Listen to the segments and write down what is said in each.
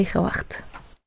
وقت.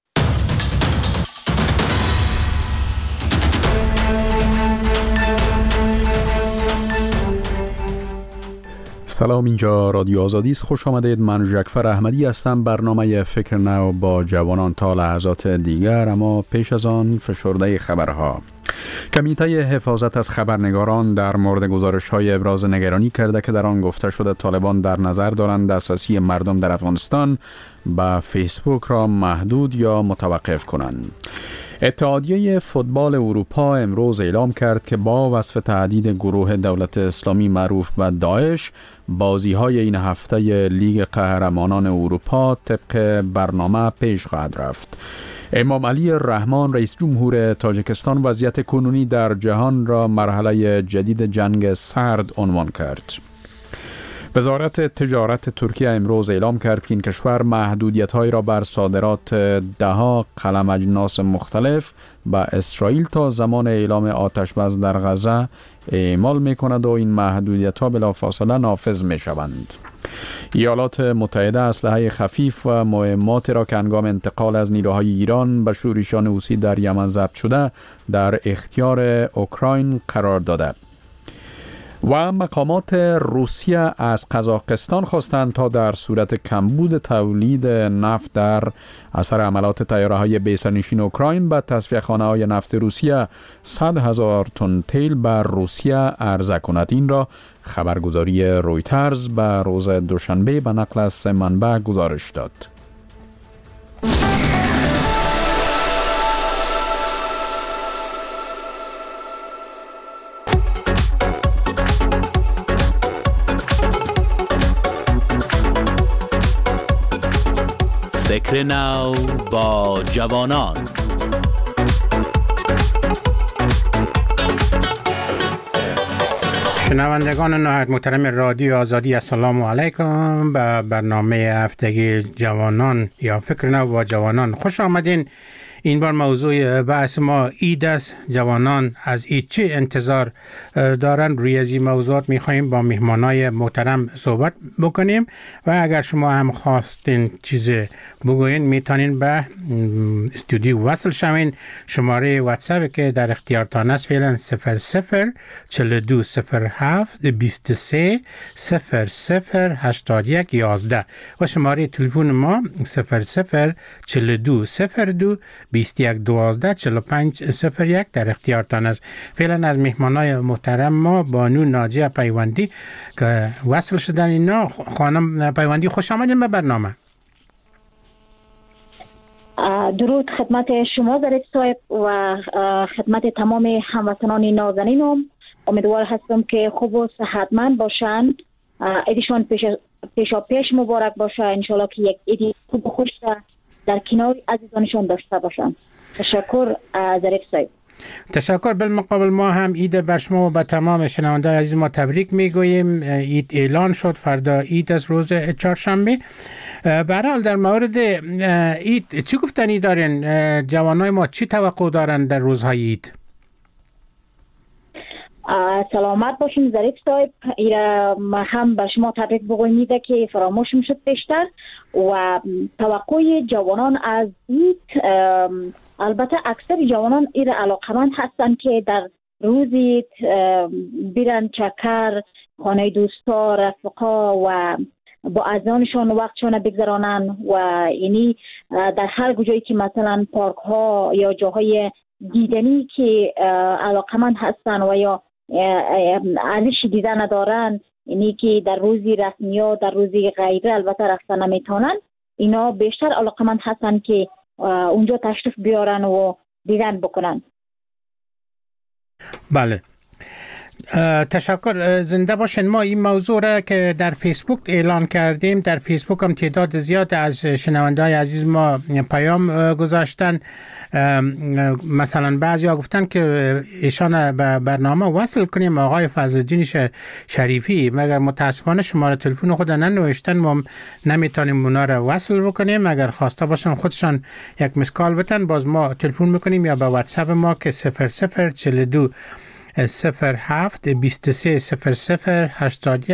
سلام، اینجا رادیو آزادی است. خوش آمدید. من جعفر احمدی هستم. برنامه فکر نو با جوانان تا لحظات دیگر، اما پیش از آن فشرده خبرها. کمیته حفاظت از خبرنگاران در مورد گزارش‌های ابراز نگرانی کرده که در آن گفته شده طالبان در نظر دارند دسترسی مردم در افغانستان به فیسبوک را محدود یا متوقف کنند. اتحادیه فوتبال اروپا امروز اعلام کرد که با وصف تهدید گروه دولت اسلامی معروف به داعش، بازی‌های این هفته لیگ قهرمانان اروپا طبق برنامه پیش خواهد رفت. امام علی رحمان رئیس جمهور تاجیکستان وضعیت کنونی در جهان را مرحله جدید جنگ سرد عنوان کرد. وزارت تجارت ترکیه امروز اعلام کرد که این کشور محدودیت‌هایی را بر صادرات ده‌ها قلم اجناس مختلف به اسرائیل تا زمان اعلام آتش بس در غزه اعمال می‌کند و این محدودیت‌ها بلافاصله نافذ می‌شوند. ایالات متحده اسلحه خفیف و مهمات را که هنگام انتقال از نیروهای ایران به شورشیان حوثی در یمن ضبط شده در اختیار اوکراین قرار داده. و مقامات روسیه از قزاقستان خواستند تا در صورت کمبود تولید نفت در اثر عملات طیاره‌های بی‌سرنشین اوکراین به تصفیه‌خانه‌های نفت روسیه 100,000 تن تیل بر روسیه عرضه کند. این را خبرگزاری رویترز به روز دوشنبه به نقل از 3 منبع گزارش داد. فکر نو با جوانان. شنوندگان نهایت محترم رادیو آزادی، السلام علیکم. به برنامه هفتگی جوانان یا فکر نو با جوانان خوش آمدین. این بار موضوع بحث ما عید است. جوانان از عید چه انتظار دارن؟ روی از این موضوعات میخواییم با مهمانای محترم صحبت بکنیم و اگر شما هم خواستین چیز بگوین میتونین به استودیو وصل شوین. شماره واتساپ که در اختیارتان است فعلا 00420723008111 و شماره تلفن ما 00420221124501 در اختیارتان است. فعلا از مهمانای محترم ما بانو ناجیه پیوندی که وصل شدن. اینا خانم پیوندی، خوش آمدین به برنامه. درود خدمت شما ظریف صاحب و خدمت تمام هموطنان نازنینم. امیدوار هستم که خوب و صحتمند باشند. عیدشان پیش مبارک باشه. انشالله که یک عید خوب و خوش در کنار عزیزانشان داشته باشند. تشکر ظریف صاحب. تشکر. بالمقابل ما هم عید بر شما و به تمام شنوندگان عزیز ما تبریک میگوییم. عید اعلان شد، فردا عید از روز چهارشنبه. به هر حال در مورد عید چی گفتنی دارین؟ جوانای ما چی توقع دارن در روزهای عید؟ سلامت باشین ظریف صاحب. ما هم بر شما تبریک بگوییم که فراموش میشد بیشتر. و توقع جوانان از عید، البته اکثر جوانان علاقمند هستند که در روز عید بیرن چکر، خانه دوستا، رفقا و با عزیزانشان وقتشان بگذرانن و یعنی در هر جایی که مثلا پارک ها یا جاهای دیدنی که علاقمند هستن و یا ارزش دیدن ندارن، یعنی که در روزی رسمی یا در روزی غیره البته رفتن نمیتونن، اینا بیشتر علاقمند هستن که اونجا تشریف بیارن و دیدن بکنن. بله، تشکر. زنده باشین. ما این موضوع را که در فیسبوک اعلان کردیم، در فیسبوک هم تعداد زیاد از شنونده‌های عزیز ما پیام گذاشتن. مثلا بعضی ها گفتن که ایشان به برنامه وصل کنیم آقای فضل‌الدین شریفی، مگر متاسفانه شماره تلفن خود ننوشتن، ما نمیتونیم اونا را وصل بکنیم. اگر خواسته باشن خودشان یک مسکال بتن، باز ما تلفن میکنیم یا به واتساپ ما که 0042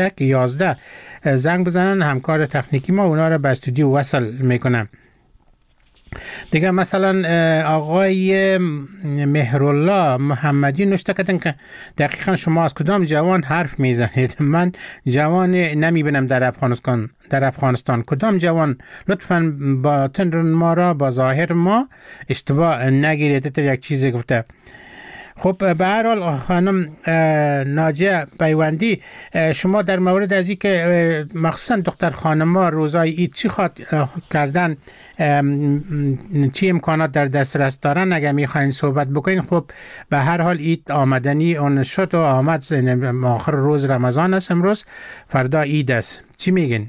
07-23-00-81-11 زنگ بزنن. همکار تکنیکی ما اونا را به استودیو وصل میکنم. دیگه مثلا آقای مهرالله محمدی نوشته کردن که دقیقا شما از کدام جوان حرف میزنید؟ من جوان نمیبینم در افغانستان. کدام جوان؟ لطفاً باطن ما را با ظاهر ما اشتباه نگیرید. یک چیزی گفته. خب به هر حال خانم ناجیه پیوندی، شما در مورد از این که مخصوصا دختر خانم‌ها روزای عید چی خواد کردن، چی امکانات در دسترس دارن، اگر میخواین صحبت بکنین. خب به هر حال عید آمدنی اون شد و آمد، آخر روز رمضان است امروز، فردا عید است. چی میگین؟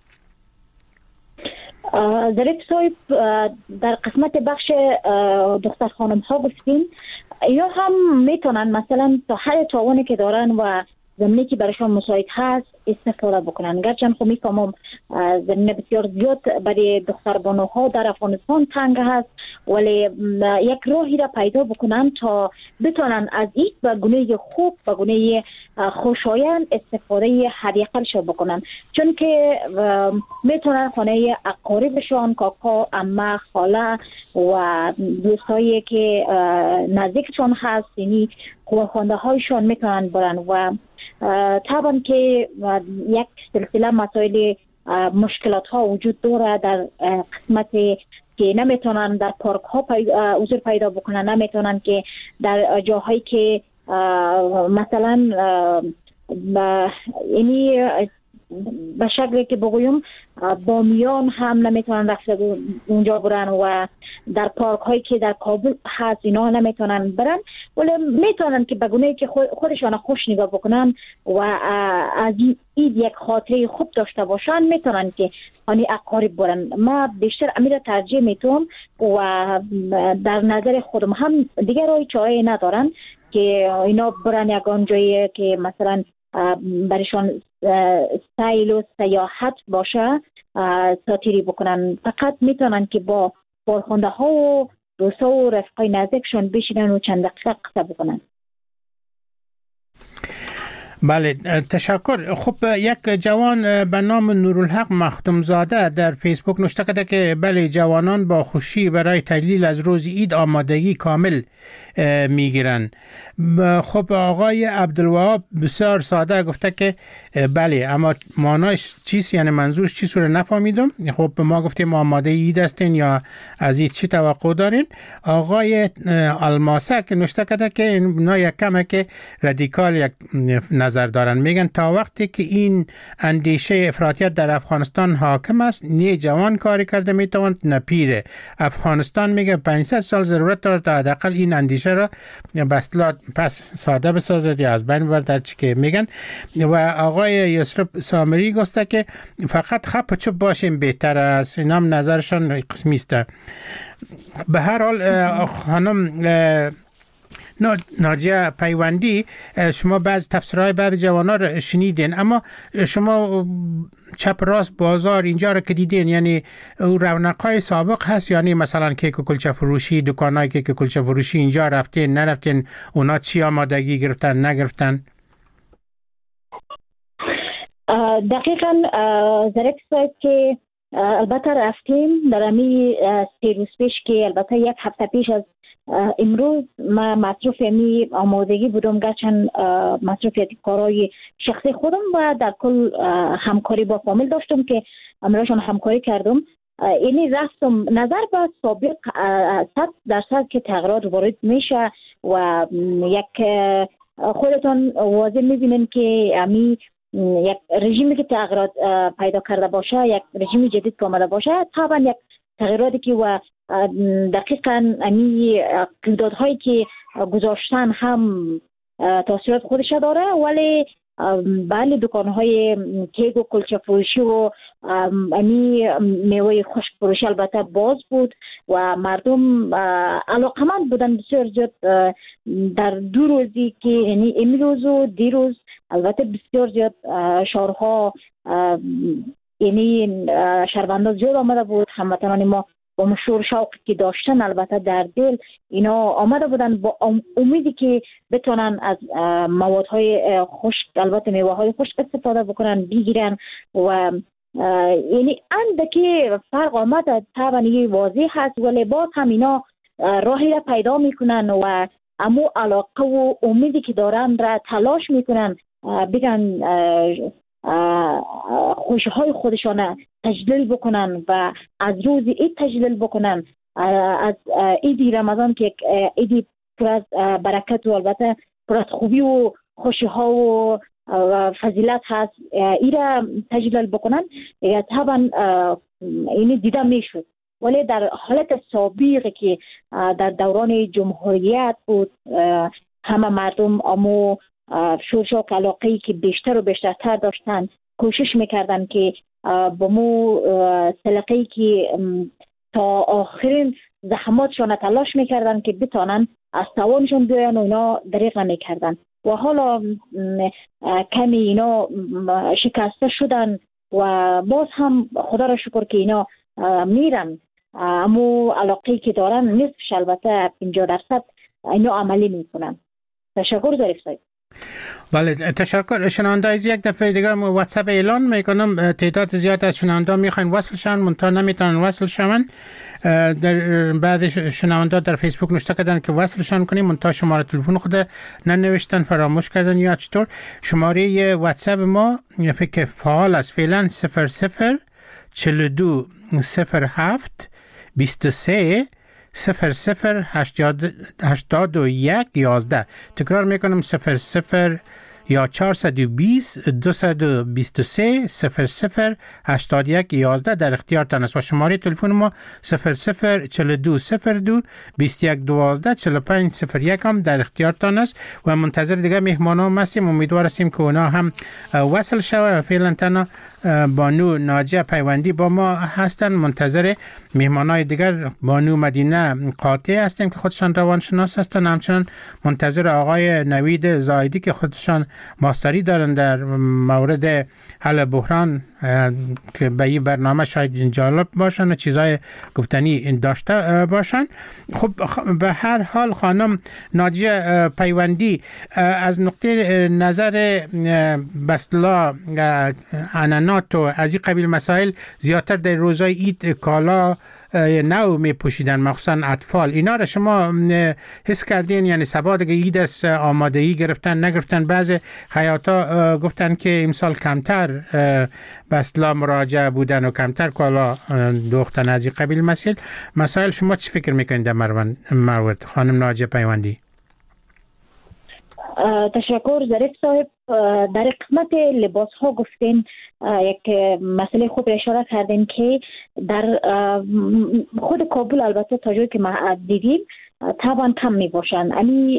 ظریف صاحب، در قسمت بخش دختر خانم ها گفتین، اینا هم میتونن مثلا تا حد توانی که دارن و زمینی که برایشان مساعد هست استفاده بکنن. گرچه خب میفهمم زمینه بسیار زیاد برای دختر بانوها در افغانستان تنگ هست، ولی یک راهی را پیدا بکنن تا بتونن از این و گونه خوب و گونه خوشایند استفاده حداقلش بکنن، چون که میتونن خانه اقاربشان، کاکا، عمه، خاله و دوستایی که نزدیکشان هست، یعنی خانواده هایشان میتونن برن و طبعا که یک سلسله مسائل مشکلات ها وجود داره در قسمت که نمیتونن در پارک ها حضور پیدا بکنن، نمیتونن که در جاهایی که مثلا یعنی به شکلی که بگویم بامیان هم نمیتونن رفته اونجا برن و در پارک هایی که در کابل هست اینا نمیتونن برن، ولی میتونن که به گونه‌ای که خودشان خوش نگاه بکنن و از این یک خاطره خوب داشته باشن میتونن که آنی اقارب برن. ما بیشتر امیر ترجیح میتونم و در نظر خودم هم دیگر رای چاره ندارن که اینا برن یکان جایی که مثلا برشان سیل و سیاحت باشه ساتیری بکنن. فقط میتونن که با بارخونده ها و دوستا و رفقای نزدیکشون بشینن و چند دقیقه قصه بکنن. بله، تشکر. خب یک جوان به نام نورالحق مختومزاده در فیسبوک نوشته کرده که بله، جوانان با خوشی برای تجلیل از روز عید آمادگی کامل میگیرن. خب آقای عبدالوهاب بسیار ساده گفته که بله، اما معناش چیست، یعنی منظورش چیست رو نفهمیدم. خب ما گفتیم آماده عید هستین یا از عید چی توقع دارین؟ آقای الماسه که نوشته کرده که اینا یک کمه که رادیکال یک نظر دارن، میگن تا وقتی که این اندیشه افراطیت در افغانستان حاکم است، نه جوان کاری کرده میتواند نه پیر. افغانستان میگه 500 سال ضرورت داره تا حداقل این اندیشه را به اصطلاح پس ساده بسازد یا از بین ببرد چی که میگن. و آقای یسرب سامری گفته که فقط خپ و چپ باشیم بهتر است. اینا هم نظرشان قسمی است. به هر حال خانم ناجیه پیوندی، شما بعض تفسیرهای بعض جوانان را شنیدین، اما شما چپ راست بازار اینجا را که دیدین، یعنی رونقای سابق هست؟ یعنی مثلا کیک و کلچه فروشی، دکانای کیک و کلچه فروشی اینجا رفتین نرفتین؟ اونا چی آمادگی گرفتن نگرفتن؟ دقیقاً ظریف صاحب که البته رفتیم در امی 3 روز پیش که البته یک هفته پیش از امروز ما مصروف امی آمادگی بودم، گرچند مصروفیت کارهای شخصی خودم و در کل همکاری با فامیل داشتم که امراشان همکاری کردم. اینی رفتم نظر به سابق 100% که تغییرات وارد میشه و یک خودتون واضح میبینین که امی یک رژیمی که تغییرات پیدا کرده باشه، یک رژیم جدید که آمده باشه، طبعا یک تغییراتی که و دقیقاً امی قیمت‌هایی که گذاشتن هم تاثیرات خودش داره، ولی بله دکان‌های کیک و کلچه فروشی و امی میوه خشک فروشی البته باز بود و مردم علاقمند بودن بسیار زیاد. در 2 روزی که یعنی امروز و دیروز البته بسیار زیاد شهرها یعنی شهروندان زیاد آمده بود. هموطنان ما با مشور شوقی که داشتن البته در دل اینا آمده بودن با امیدی که بتونن از موادهای خشک، البته میوه های خشک استفاده بکنن، بگیرن و یعنی اندکی فرق آمد طبعا واضح هست، ولی باز هم اینا راهی را پیدا میکنن و امو علاقه و امیدی که دارن را تلاش میکنن بگن خوشهای خودشان تجلیل بکنن و از روز عید تجلیل بکنن، از عید رمضان که عید پر از برکت و البته پر از خوبی و خوشی ها و فضیلت هست، ایره تجلیل بکنن. طبعا اینی دیده میشد، ولی در حالت سابقه که در دوران جمهوریت بود همه مردم امو شورشاک علاقه‌ای که بیشتر و بیشترتر داشتن کوشش میکردن که با مو سلقه‌ای که تا آخرین زحماتشان تلاش میکردن که بتانن از توانشان بیاین و اینا دریغ نمیکردن و حالا کمی اینا شکسته شدن و باز هم خدا را شکر که اینا میرن امو علاقه‌ای که دارن نصفش البته 50% اینا عملی میکنن. تشکر ظریف صاحب. بله تشکر. شنونده از یک دفعه دیگه واتساپ اعلان میکنم تعداد زیاد از شنونده میخواین وصل شن منتها نمیتونن وصل شون. در بعضی شنونده در فیسبوک نوشته کردن که وصلشان کنیم منتها شماره تلفن خود ننوشتن، فراموش کردن یا چطور. شماره واتساپ ما فکر فعال است فعلا 00 42 07 23 00 81 11. تکرار میکنم 00 یا 420 223 00 81 11 در اختیارتان است و شماره تلفن ما 00 42 02 21 12 45 01 هم در اختیارتان است و منتظر دیگه مهمانان هستیم. امیدوار هستیم که اونا هم وصل شوه. فعلا تنها بانو ناجیه پیوندی با ما هستن، منتظر مهمانای دیگر بانو مدینه قاطع هستیم که خودشان روانشناس هستن، همچنان منتظر آقای نوید زاهدی که خودشان ماستری دارن در مورد حل بحران که به این برنامه شاید جالب باشن و چیزای گفتنی داشته باشن. خب به هر حال خانم ناجیه پیوندی از نقطه نظر بسلا عنعنات و از این قبیل مسائل زیادتر در روزای عید کالا نو می پوشیدن مخصوصا اطفال، اینا را شما حس کردین؟ یعنی سبا دیگه عید است آمادگی گرفتن نگرفتن؟ بعضی خیاطا گفتن که امسال کمتر بسلا مراجعه بودن و کمتر کالا دوختن از این قبیل مسائل. شما چی فکر میکنید در مورد خانم ناجیه پیوندی؟ تشکر ظریف صاحب. در قسمت لباس ها گفتین یک مسئله خوب اشاره کردین که در خود کابل البته تا جایی که ما دیدیم طبعا کم می باشن. یعنی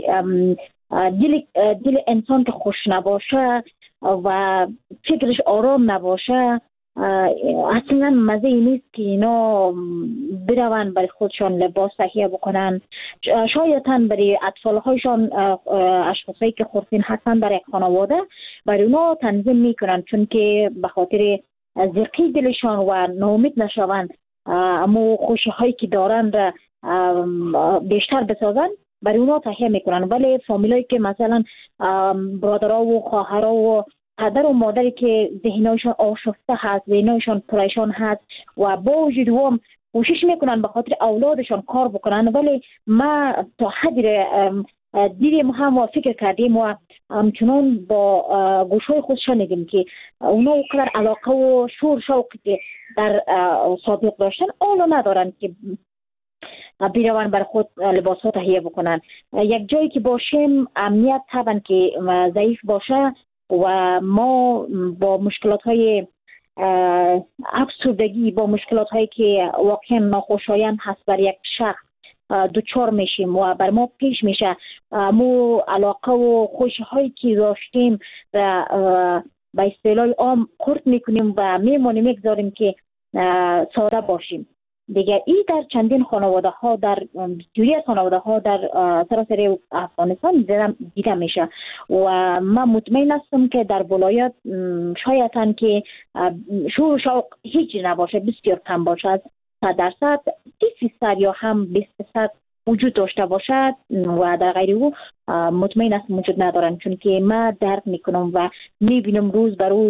دل انسان که خوش نباشه و فکرش آرام نباشه اصلا مزه نیست که اینا برون برای خودشان لباس تهیه بکنن. شایداً برای اطفال‌هایشان اشخاصی که خردسن هستن در یک خانواده برای اونا تنظیم میکنن، چون که به خاطر زرقی دلشان و ناامید نشوند اما خوشی‌هایی که دارن را بیشتر بسازن برای اونا تهیه میکنن. ولی فامیلایی که مثلا برادرها و خواهرها و پدر و مادری که ذهنشان آشفته هست، ذهنشان پریشان هست و با وجود هم کوشش میکنن به خاطر اولادشان کار بکنن، ولی ما تا حدی دیدیم هم و فکر کردیم و همچنان با گوشهای خود شنیدیم که اونا اونقدر علاقه و شور شوقی که در سابق داشتن اونا ندارن که بیروان بر خود لباس ها تهیه بکنن. یک جایی که باشیم امنیت طبعا که ضعیف باشه و ما با مشکلات های افسردگی، با مشکلات هایی که واقعا ناخوشایند هست بر یک شخص دوچار میشیم و بر ما پیش میشه. مو علاقه و خوشی هایی که داشتیم و به اصطلاح عام خرد میکنیم و میمونیم میگذاریم که ساده باشیم. دیگه این در چندین خانواده ها، در جوری خانواده ها در سراسر افغانستان دیده میشه و من مطمئن هستم که در ولایت شایداً که شور و شوق هیچ نباشه، بسیار کم باشه، از 100% 30% یا هم 20% وجود داشته باشد و در غیر او مطمئن هستم وجود ندارن، چون که من درک میکنم و میبینم روز به روز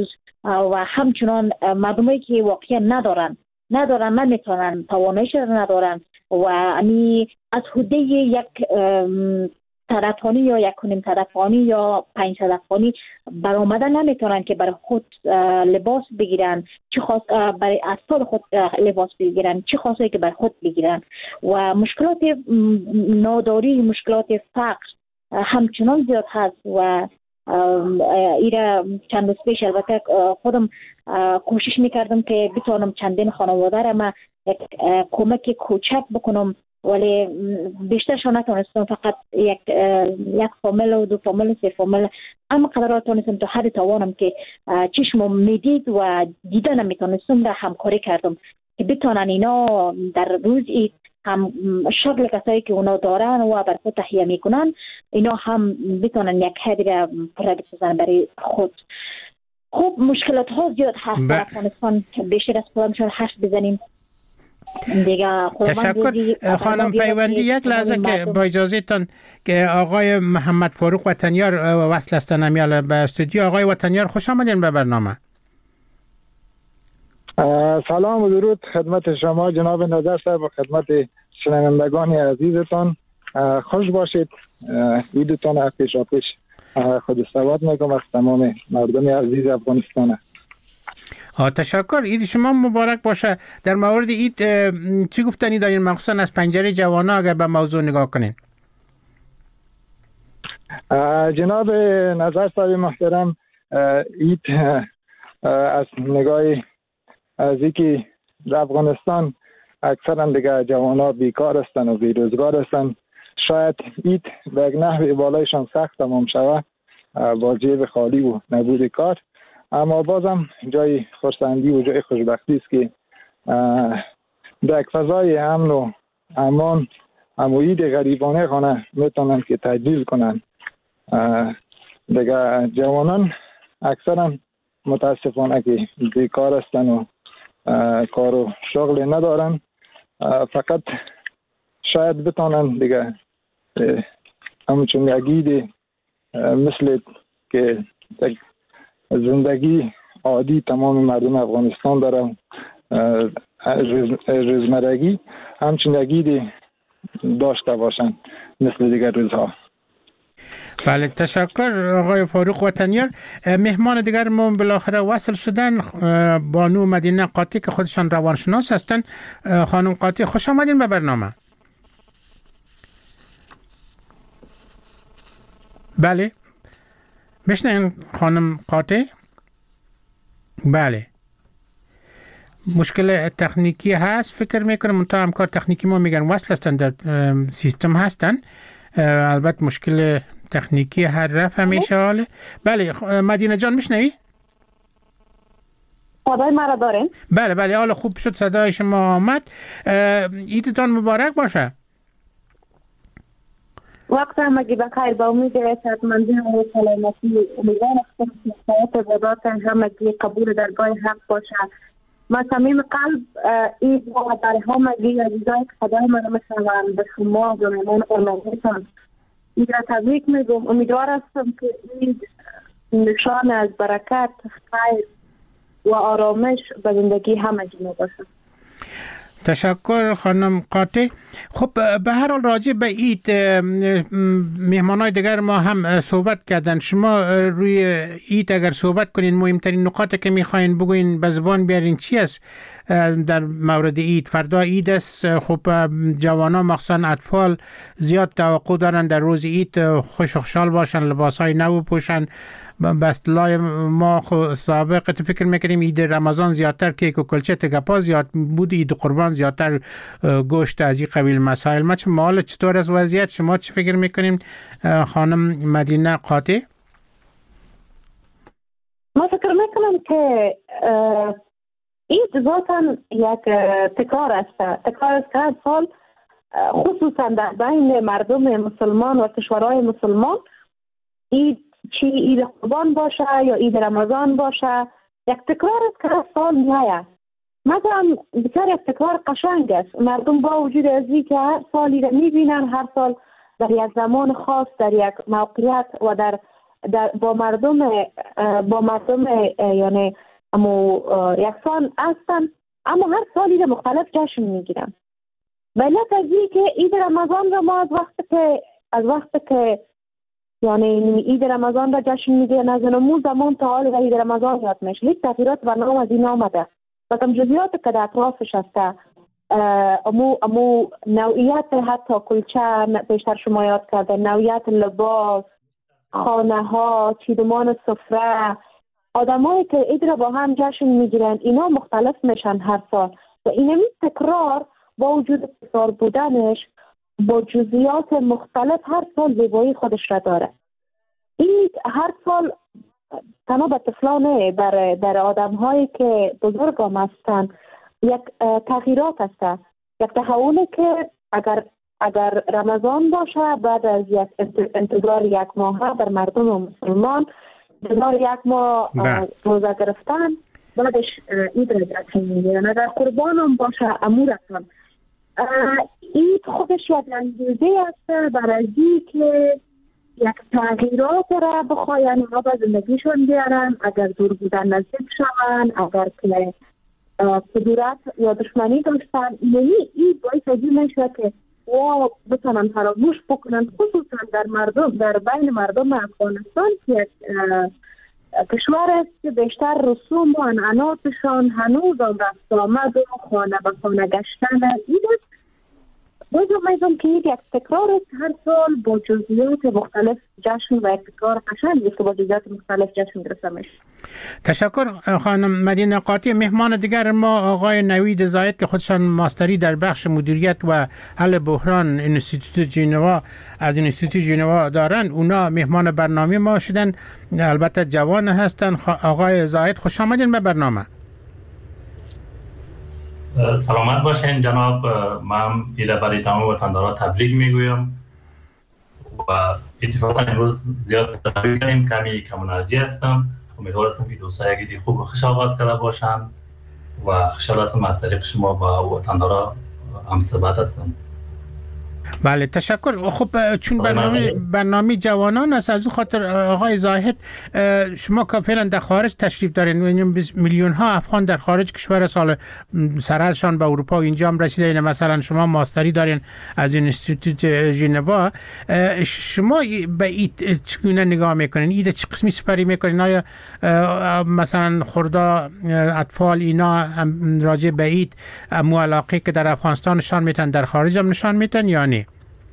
و همچنان مردمی که واقعا ندارن نمیتونن، تواناییش ندارن و از حدود یک صدفانی یا 1.5 صدفانی یا 5 صدفانی برآمدن نمیتونن که برای خود لباس بگیرن، چه خاص برای اطفال خود لباس بگیرن، چه خاصی که برای خود بگیرن. و مشکلات ناداری، مشکلات فقر همچنان زیاد هست و ایره چند روز پیش البته خودم کوشش میکردم که بتونم چندین خانواده را ما کمک کوچک بکنم، ولی بیشترشان نتونستم، فقط یک فامیل و 2 فامیل 3 فامیل، اما قدر تونستم تا حد توانم که چشمم میدید و دیده نمیتونستم را همکاری کردم که بتونن اینا در روز اید هم شغل کسایی که اونا دارن و بر خود تهیه میکنن اینا هم بتونن یک حدی را پرده بسازن برای خود. خب مشکلات ها زیاد هست در افغانستان، بیشتر از خودمشون حرف بزنیم دیگه. تشکر خانم پیوندی. یک لحظه که با اجازهتان که آقای محمد فاروق وطنیار وصل هستن امیال به استودیو. آقای وطنیار خوش آمدین به برنامه. سلام و درود خدمت شما جناب نظر صاحب و خدمت شنوندگان عزیزتان. خوش باشید. عیدتان پیشاپیش خود سواد میگم از تمام مردم عزیز افغانستان. تشکر. عید شما مبارک باشه. در مورد عید چی گفتنی دارین، مخصوصا از پنجره جوانا اگر به موضوع نگاه کنین؟ جناب نظر صاحب محترم، عید از نگاه از اینکه در افغانستان اکثرا دیگه جوانا بیکار هستن و بیروزگار هستن، شاید عید به یک نحو بالایشان سخت تمام شود با جیب خالی و نبود کار، اما بازم جای خرسندی و جای خوشبختی است که در یک فضای امن و امان عید غریبانه خانه میتونن که تجلیل کنن. دیگه جوانان اکثرا متاسفانه که بیکار هستن و کار و شغل ندارن، فقط شاید بتونن دیگه همچون یگید مثل که زندگی عادی تمام مردم افغانستان دارن، روزمرگی همچون یگید داشته باشن مثل دیگر روزها. بله تشکر آقای فاروق وطنیار. مهمان دیگر ما بالاخره وصل شدن، بانو مدینه قاطی که خودشان روانشناس هستن. خانم قاطی خوش آمدین به برنامه. بله میشنین خانم قاطی؟ بله مشکل تکنیکی هست فکر میکنم، منتها همکار تکنیکی ما میگن وصل هستن، در سیستم هستن. البته مشکل تکنیکی هر رفت همیشه حاله. بله مدینه جان میشنوی؟ صدای مرا دارین؟ بله حالا خوب شد صدای شما آمد. عیدتان مبارک باشه. وقت همگی بخیر، با امید صحتمندی و سلامتی. امیدوارم که عبادات همگی قبول درگاه حق باشه. من صمیم قلب عید و برای همگی عزیزان که صدای من میشنوند به شما و مهمان قربانیتان عید را تبریک میگم. امیدوار هستم که عید نشان از برکت، خیر و آرامش به زندگی همگی باشه. تشکر خانم قاطی. خب به هر حال راجع به عید مهمانای دیگر ما هم صحبت کردن. شما روی عید اگر صحبت کنین، مهمترین نکاتی که میخواین بگوین به زبان بیارین چی است در مورد عید؟ فردا عید است، خب جوانان مخصوصا اطفال زیاد توقع دارن در روز عید خوش و خوشحال باشن، لباسهای نو بپوشن. بسطلای ما سابق فکر میکنیم عید رمضان زیادتر کیک و کلچه تگپا زیاد بود، عید قربان زیادتر گوشت از این قبیل مسائل. ما چه مال چطور از وضعیت شما چه فکر میکنیم خانم مدینه قاطی؟ ما فکر میکنم که عید ذاتاً یک تکرار است که هر سال خصوصا در بین مردم مسلمان و کشورهای مسلمان عید، چی عید قربان باشه یا عید رمضان باشه، یک تکرار است که هر سال میاد. مثلا بسیار یک تکرار قشنگ است. مردم با وجود از این که هر سالی را میبینن، هر سال در یک زمان خاص در یک موقعیت و در با مردم یعنی اما یکسان هستن، اما هر سال عید مختلف جشن میگیرن. علت از این که عید رمضان را ما از وقت که یعنی عید رمضان را جشن میگیرن از نمون زمان تا حال عید رمضان یاد میشه. هیچ تغییرات برنامه از این آمده و کم جزئیات که در اطرافش هسته، امو نوعیت حتی کلچه بیشتر شما یاد کرده، نوعیت لباس، خانه ها، چیدمان سفره، آدمایی که عید را با هم جشن میگیرن اینا مختلف میشن هر سال و اینمی تکرار با وجود تکرار بودنش با جزئیات مختلف هر سال زیبایی خودش را داره. این هر سال تنها به طفلانه در آدم هایی که بزرگ هم هستن یک تغییرات هست، یک تحولی که اگر رمضان باشه بعد از یک انتظار یک ماه بر مردم مسلمان انتظار یک ماه روزه گرفتن بعدش عید را جشن میگیرن. اگر قربان هم باشه امور هم عید خودش یک انگیزه است برای که یک تغییرات را بخواین ها به زندگیشون بیارن، اگر دور بودن نزدیک شون، اگر که کدورت یا دشمنی داشتن، یعنی این باعث از این میشه که بتونن فراموش بکنن، خصوصا در بین مردم افغانستان که کشور است که بیشتر رسوم و عنعناتشان هنوز هم رفت آمد و خانه به خانه گشتن عید است. باید میدونم که یک تکرار است هر سال با جزئیات مختلف جشن و یک تکرار قشنگ است که با جزئیات مختلف جشن گرفته میشه. تشکر خانم مدینه قاطی. مهمان دیگر ما آقای نوید زاید که خودشان ماستری در بخش مدیریت و حل بحران انستیتوت ژنوا از انستیتوت ژنوا دارن. اونا مهمان برنامه ما شدن، البته جوان هستن. آقای زاید خوش آمدین به برنامه. سلامت باشین جناب. من ایده برای تمام وطندارا تبریک میگویم و اتفاقا امروز زیاد تبریک کنیم. کم انرژی هستم. امیدوار هستم که دوستان یک ایده خوب و خوش آغاز کرده باشن و خوشحال هستم از طریق شما با وطندارا هم صحبت هستم. بله تشکر. خب چون برنامه جوانان است، از اون خاطر آقای زاهد شما که فعلا در خارج تشریف دارین، میلیون ها افغان در خارج کشور سال سرحدشان به اروپا و اینجا هم رسیده، مثلا شما ماستری دارین از انستیتوت ژنوا، شما به این چگونه نگاه میکنین؟ ایده چه قسمی سپری میکنین؟ آیا مثلا خردا اطفال اینا راجع به اید مو علاقه که در افغانستان نشان میتن در خارج هم نشان میتن یا نه؟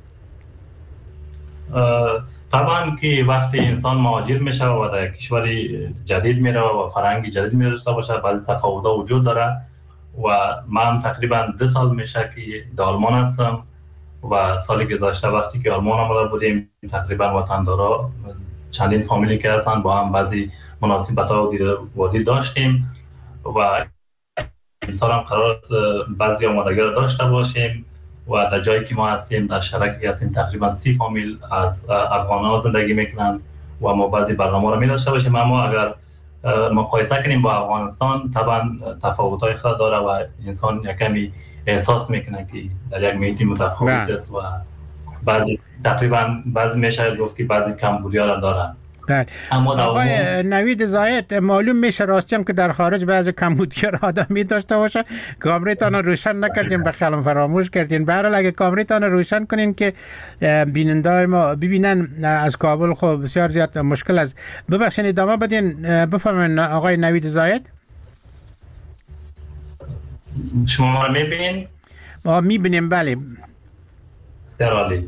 طبعا که وقتی انسان مهاجر میشه و در کشوری جدید میره و فرهنگی جدید میرسته باشه بعضی تفاوت‌ها وجود داره و من تقریبا 2 سال میشه که در آلمان هستم و سالی گذشته وقتی که آلمان آمده بودیم تقریبا وطندارا چندین فامیلی که هستن با هم بعضی مناسبت‌ها و دید داشتیم و امسال هم قرار است بعضی آمادگی را داشته باشیم و در جایی که ما هستیم در شرکتی هستیم تقریبا 30 فامیل از افغان‌ها زندگی میکنن و ما بعضی برنامه را می داشته باشیم. اما اگر مقایسه کنیم با افغانستان طبعا تفاوت‌های خود داره و انسان یکمی احساس میکنه که در یک محیط متفاوت است و بعضی میشه گفت که بعضی کمبودی‌ها را دارن. آقای نوید زاید، معلوم میشه راستی هم که در خارج بعضی کمبودی را آدمی داشته باشه. کامریتان رو روشن نکردین، به خیالم فراموش کردین. به هر حال اگه کامریتان رو روشن کنین که بیننده ما ببینن از کابل خب بسیار زیاد مشکل است. ببخشید ادامه بدین. بفرمایید آقای نوید زاید. شما ما رو میبینین؟ ما میبینیم. بله عالی.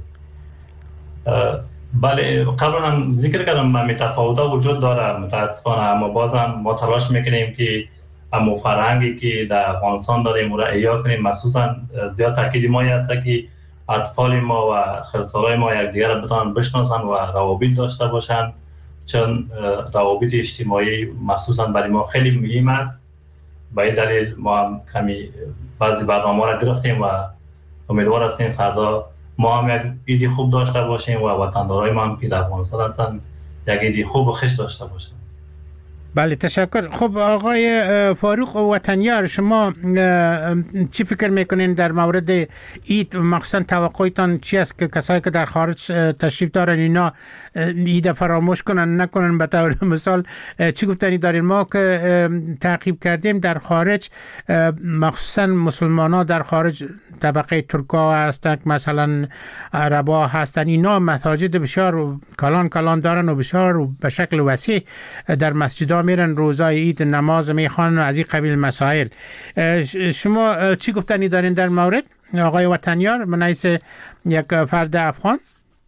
بله قبلا هم ذکر کردم تفاوت‌ها وجود داره متاسفانه، اما بازم ما تلاش میکنیم که همون فرهنگی که در افغانستان داریم او را احیا کنیم. مخصوصا زیاد تاکید ما است که اطفال ما و خردسالای ما یکدیگر را بتوانند بشناسن و روابط داشته باشند، چون روابط اجتماعی مخصوصا برای ما خیلی مهم است. به این دلیل ما هم کمی بعضی برنامه را گرفتیم و امیدوار هستیم فردا ما هم یک ایدی خوب داشته باشیم و وطندارای ما هم که در افغانستان هستند یک ایدی خوب و خوش داشته باشند. بله تشکر. خب آقای فاروق وطنیار، شما چی فکر میکنین در مورد عید؟ مخصوصا توقعتان چی است که کسایی که در خارج تشریف دارن اینا عید فراموش کنن نکنن؟ به طور مثال چی گفتنی دارین؟ ما که تعقیب کردیم در خارج، مخصوصا مسلمان ها در خارج، طبقه ترکا هستن مثلا عربا هستن، اینا مساجد بسیار کلان دارن و بسیار به شکل وسیع در مسجدها میرن، روزای عید نماز میخوانن و از این قبیل مسائل. شما چی گفتنی دارین در مورد آقای وطنیار من حیث یک فرد افغان؟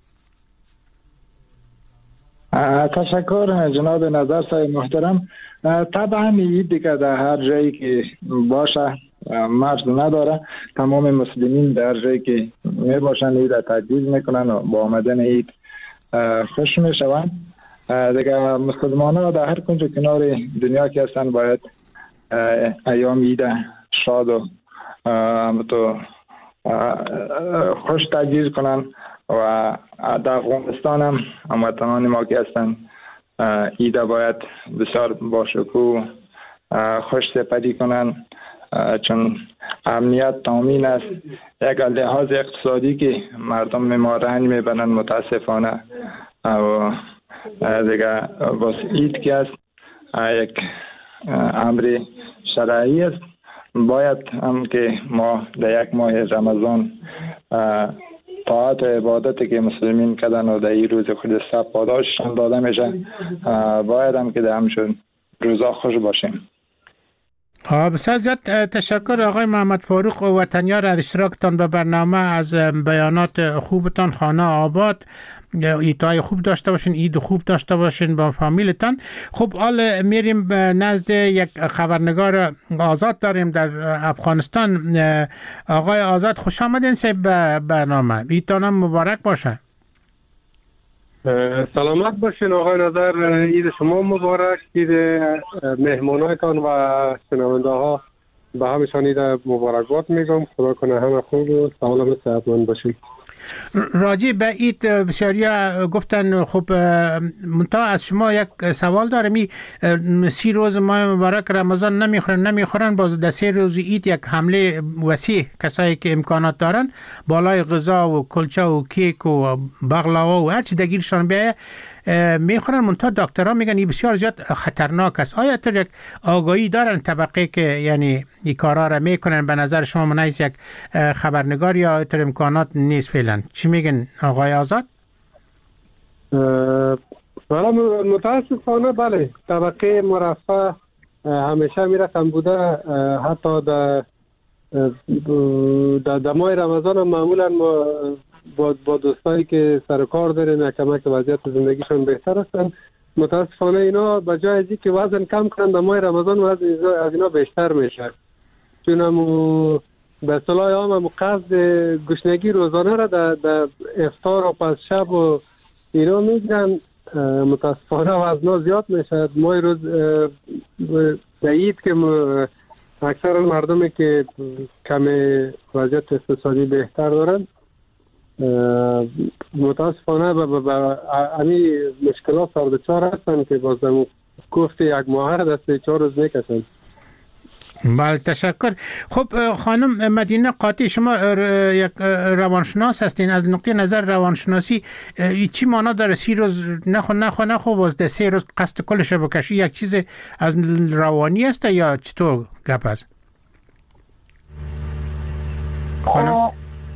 تشکر جناب نظر صاحب محترم. طبعا عید دیگه در هر جایی که باشه مرز نداره، تمام مسلمین در جایی که می باشن عید تجدید میکنن و با آمدن عید خوش میشوند. دیگه مسلمان ها در هر کنج کنار دنیا که هستن باید ایام عید شاد و خوش تجدید کنن و در افغانستان هم هموطنان ما که هستن عید باید بسیار با شکوه خوش سپری کنن، چون امنیت تامین است. یک لحاظ اقتصادی که مردم ما رنج میبرن متاسفانه و دیگه باز عید که است یک امر شرعی است. باید هم که ما در یک ماه رمضان طاعت و عبادتی که مسلمین کردن و در این روز خود سب پاداششان داده میشه، باید هم که در همشون روزا خوش باشیم. بسیار زیاد تشکر آقای محمد فاروق وطنیار از اشتراکتان به برنامه، از بیانات خوبتان. خانه آباد، عیدهای خوب داشته باشین، عید خوب داشته باشین با فامیلتان. خب حال میریم نزد یک خبرنگار آزاد داریم در افغانستان. آقای آزاد خوش آمدین به برنامه، عیدتان هم مبارک باشه. سلامت باشین آقای نظر، عید شما مبارک، عید مهمانایتان و شنونده ها به همشان عید مبارکباد میگم. خدا کنه همه خوب و سلامت صحتمند باشین. راجع به عید بسیاری گفتن. خب منتها از شما یک سوال دارم. 30 روز ماه مبارک رمضان نمیخورن باز در 3 روز عید یک حمله وسیع کسایی که امکانات دارن بالای غذا و کلچه و کیک و بغلاوه و هر چی دگیرشان بیایه میخورن. منتها دکترها میگن این بسیار زیاد خطرناک است. آیا تر یک آگاهی دارن طبقه که یعنی این کارا را میکنن؟ به نظر شما من از یک خبرنگار یا تر امکانات نیست فعلا؟ چی میگن آقای آزاد؟ متاسفانه بله، طبقه مرفه همیشه میرسن بوده. حتی در ماه رمضان هم معمولا ما با دوستایی که سر کار دارن کمک وضعیت زندگیشون بهتر هستن. متاسفانه اینا به جای ازی که وزن کم کنن در ماه رمضان وزن از اینا بیشتر میشه، چون همو به اصطلاح هم قصد گشنگی روزانه را در افطار و پس شب و اینا میگیرن. متاسفانه وزنا زیاد میشه. ماه روز در عید که اکثر مردمی که کم وضعیت اقتصادی بهتر دارن متاسفانه به امی مشکلات سر بچار هستن که بازم گفت یک ماه را دست 4 روز میکشن. بله تشکر. خب خانم مدینه قاطی، شما یک روانشناس هستین. از نقطه نظر روانشناسی چی معنا داره 30 روز نخو باز در 3 روز قصد کلش بکشی؟ یک چیز از روانی است یا چطور گپ است؟ خانم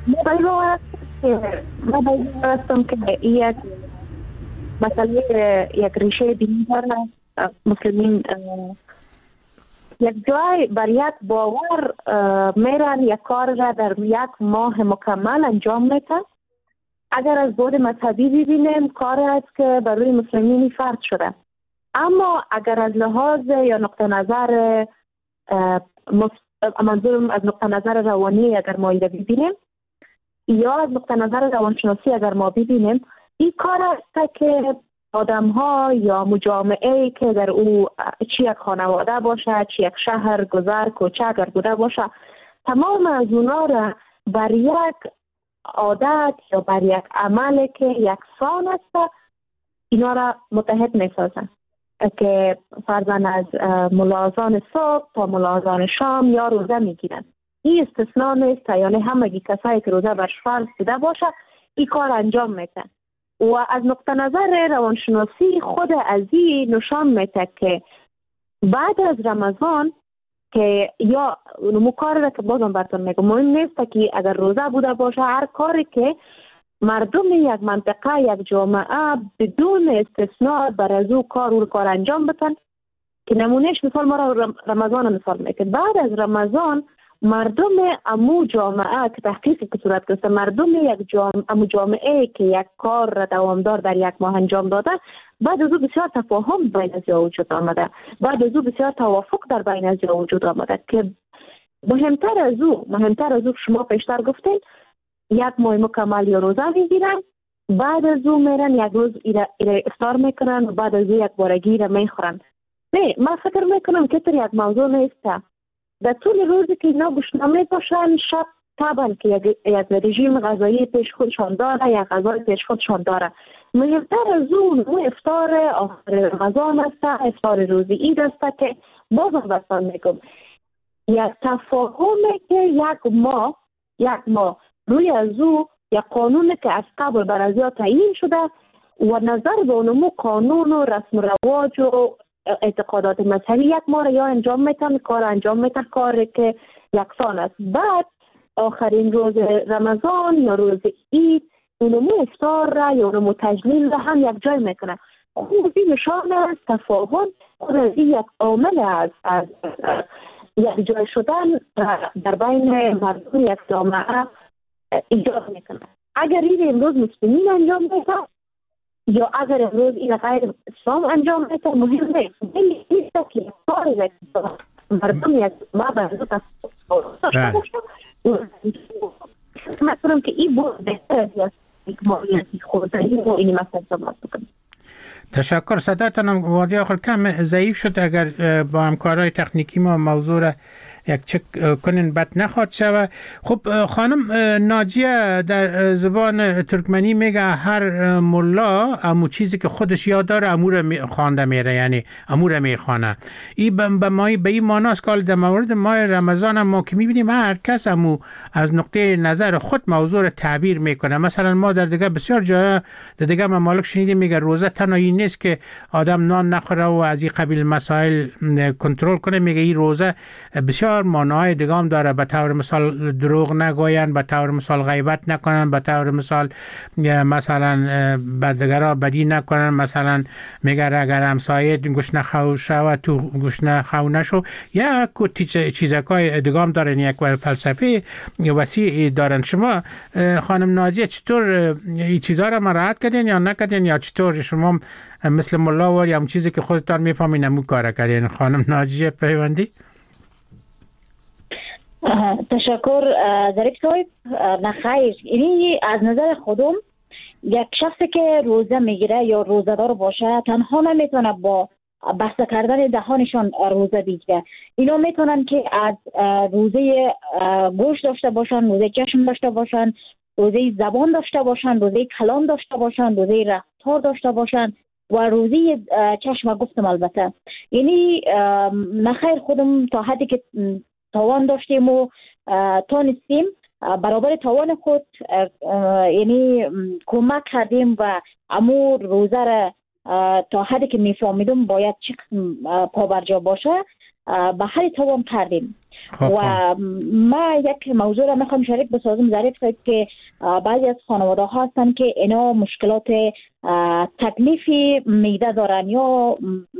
من باید که یک مسئله یک ریشه دینی داره. مسلمین یک جای بر یک باور میرن یک کار را در 1 ماه مکمل انجام میتن. اگر از بود مذهبی ببینیم کار است که برای مسلمین فرض شده، اما اگر از لحاظ یا نقطه نظر منظورم از نقطه نظر روانی اگر ما ایده ببینیم یا از نقطه نظر روانشناسی اگر ما ببینیم، این کار است که آدم ها یا مجامعه که در او چی یک خانواده باشه، چی یک شهر گذر کوچه اگر بوده باشه، تمام از اونا را بر یک عادت یا بر یک عمل که یکسان است اینا را متحد می سازن. که فرضاً از ملاذان صبح تا ملاذان شام یا روزه میگیرن. این استثناء نیست، یعنی همگی کسایی که روزه برش فرض شده باشه این کار انجام میتن. و از نقطه نظر روانشناسی خود از این نشان میده که بعد از رمضان که یا نمو کاری را که بازم براتون میگم مهم نیست که اگر روزه بوده باشه، هر کاری که مردم یک منطقه یک جامعه بدون استثناء بر از او کار انجام بتن، که نمونهش مثال ما را رمضان مثال میکنه. بعد از رمضان مردم امو جامعه که تحقیقی که صورت گرفته، مردم امو جامعه که یک کار را دوامدار در یک ماه انجام داده، بعد از او بسیار تفاهم بین از وجود آمده، بعد از او بسیار توافق در بین از وجود آمده که مهمتر از او شما پیشتر گفتین یک ماه مکمل یا روزه میگیرن، بعد از او میرن یک روز افطار میکنن و بعد از او یک بارگی را میخورن. نه، من فکر میکنم که تر یک موضوع نیست. در طول روزی که اینا گشنه باشن، شب طبعا که یک رژیم غذایی پیش خودشان داره، یک غذای پیش خودشان داره. مهمتر از اون افطار آخر رمضان است، افطار روزی عید است که بازم بسان میگم یک تفاهمه که یک ماه روی از او یک قانون که از قبل بر از تعیین شده و نظر به اونمو قانون و رسم رواج و اعتقادات مذهبی یک ماه یا انجام میتن، کار انجام میتن، کاری که یکسان است. بعد آخرین روز رمضان یا روز عید اونمو افطار را یا اونمو تجلیل را هم یک جای میکنه. خود این نشان است تفاهم، خود از این یک عامل از یک جای شدن در بین مردم یک جامعه ایجاد میکنه. اگر این امروز مسلمین انجام میده یا اگر امروز این غیر اسلام انجام میده مهم نیست. این که یک کاری مردم یک ما برزو مثلا که این بود بهتر از یک ماهیتی خودتایی و این مثلا صحبت بکنم. تشکر. صداتان وادی آخر کم ضعیف شد، اگر با همکارای تکنیکی ما موضوع را یک چک کنین بد نخواد شود. خب خانم ناجیه در زبان ترکمنی میگه هر ملا امو چیزی که خودش یاد داره امور خوانده میره، یعنی امور میخوانه. این به این معناست که در مورد ماه رمضان ما که میبینیم هر کس امو از نقطه نظر خود موضوع را تعبیر میکنه. مثلا ما در دیگه بسیار جای در دیگه ممالک شنیدیم میگه روزه تنهایی نیست که آدم نان نخوره و از این قبیل مسائل کنترل کنه. میگه این روزه بسیار معنای دیگه هم داره، به طور مثال دروغ نگوین، به طور مثال غیبت نکنن، به طور مثال مثلا بدگرا بدی نکنن. مثلا میگه اگر همسایه گوشت نخو شو تو گوشت نخو نشو. یا چیزکای دیگه هم دارن، یک فلسفه وسیع دارن. شما خانم ناجیه چطور این چیزها را مراعات کردین یا نکردین، یا چطور شما مثل ملا واری هم چیزی که خودتان میفهمین همون کار کردین؟ خانم ناجیه پیوندی. تشکر ظریف صاحب. نخیر، یعنی از نظر خودم یک شخصی که روزه میگیره یا روزه‌دار باشه تنها نمیتونه با بسته کردن دهانشان روزه بگیره. اینا میتونن که از روزه گوش داشته باشن، روزه چشم داشته باشن، روزه زبان داشته باشن، روزه کلام داشته باشن، روزه رفتار داشته باشن و روزه چشم گفتم. البته یعنی نخیر خودم تا حدی که توان داشتیم و تانستیم برابر توان خود یعنی کمک کردیم و امور روزه را تا حدی که میفهمیدم باید چه پابرجا باشه به هر توان کردیم. و ما یک موضوع را میخوام شریک بسازم ظریف صاحب که بعضی از خانواده ها هستن که اینا مشکلات تکلیفی معده دارن یا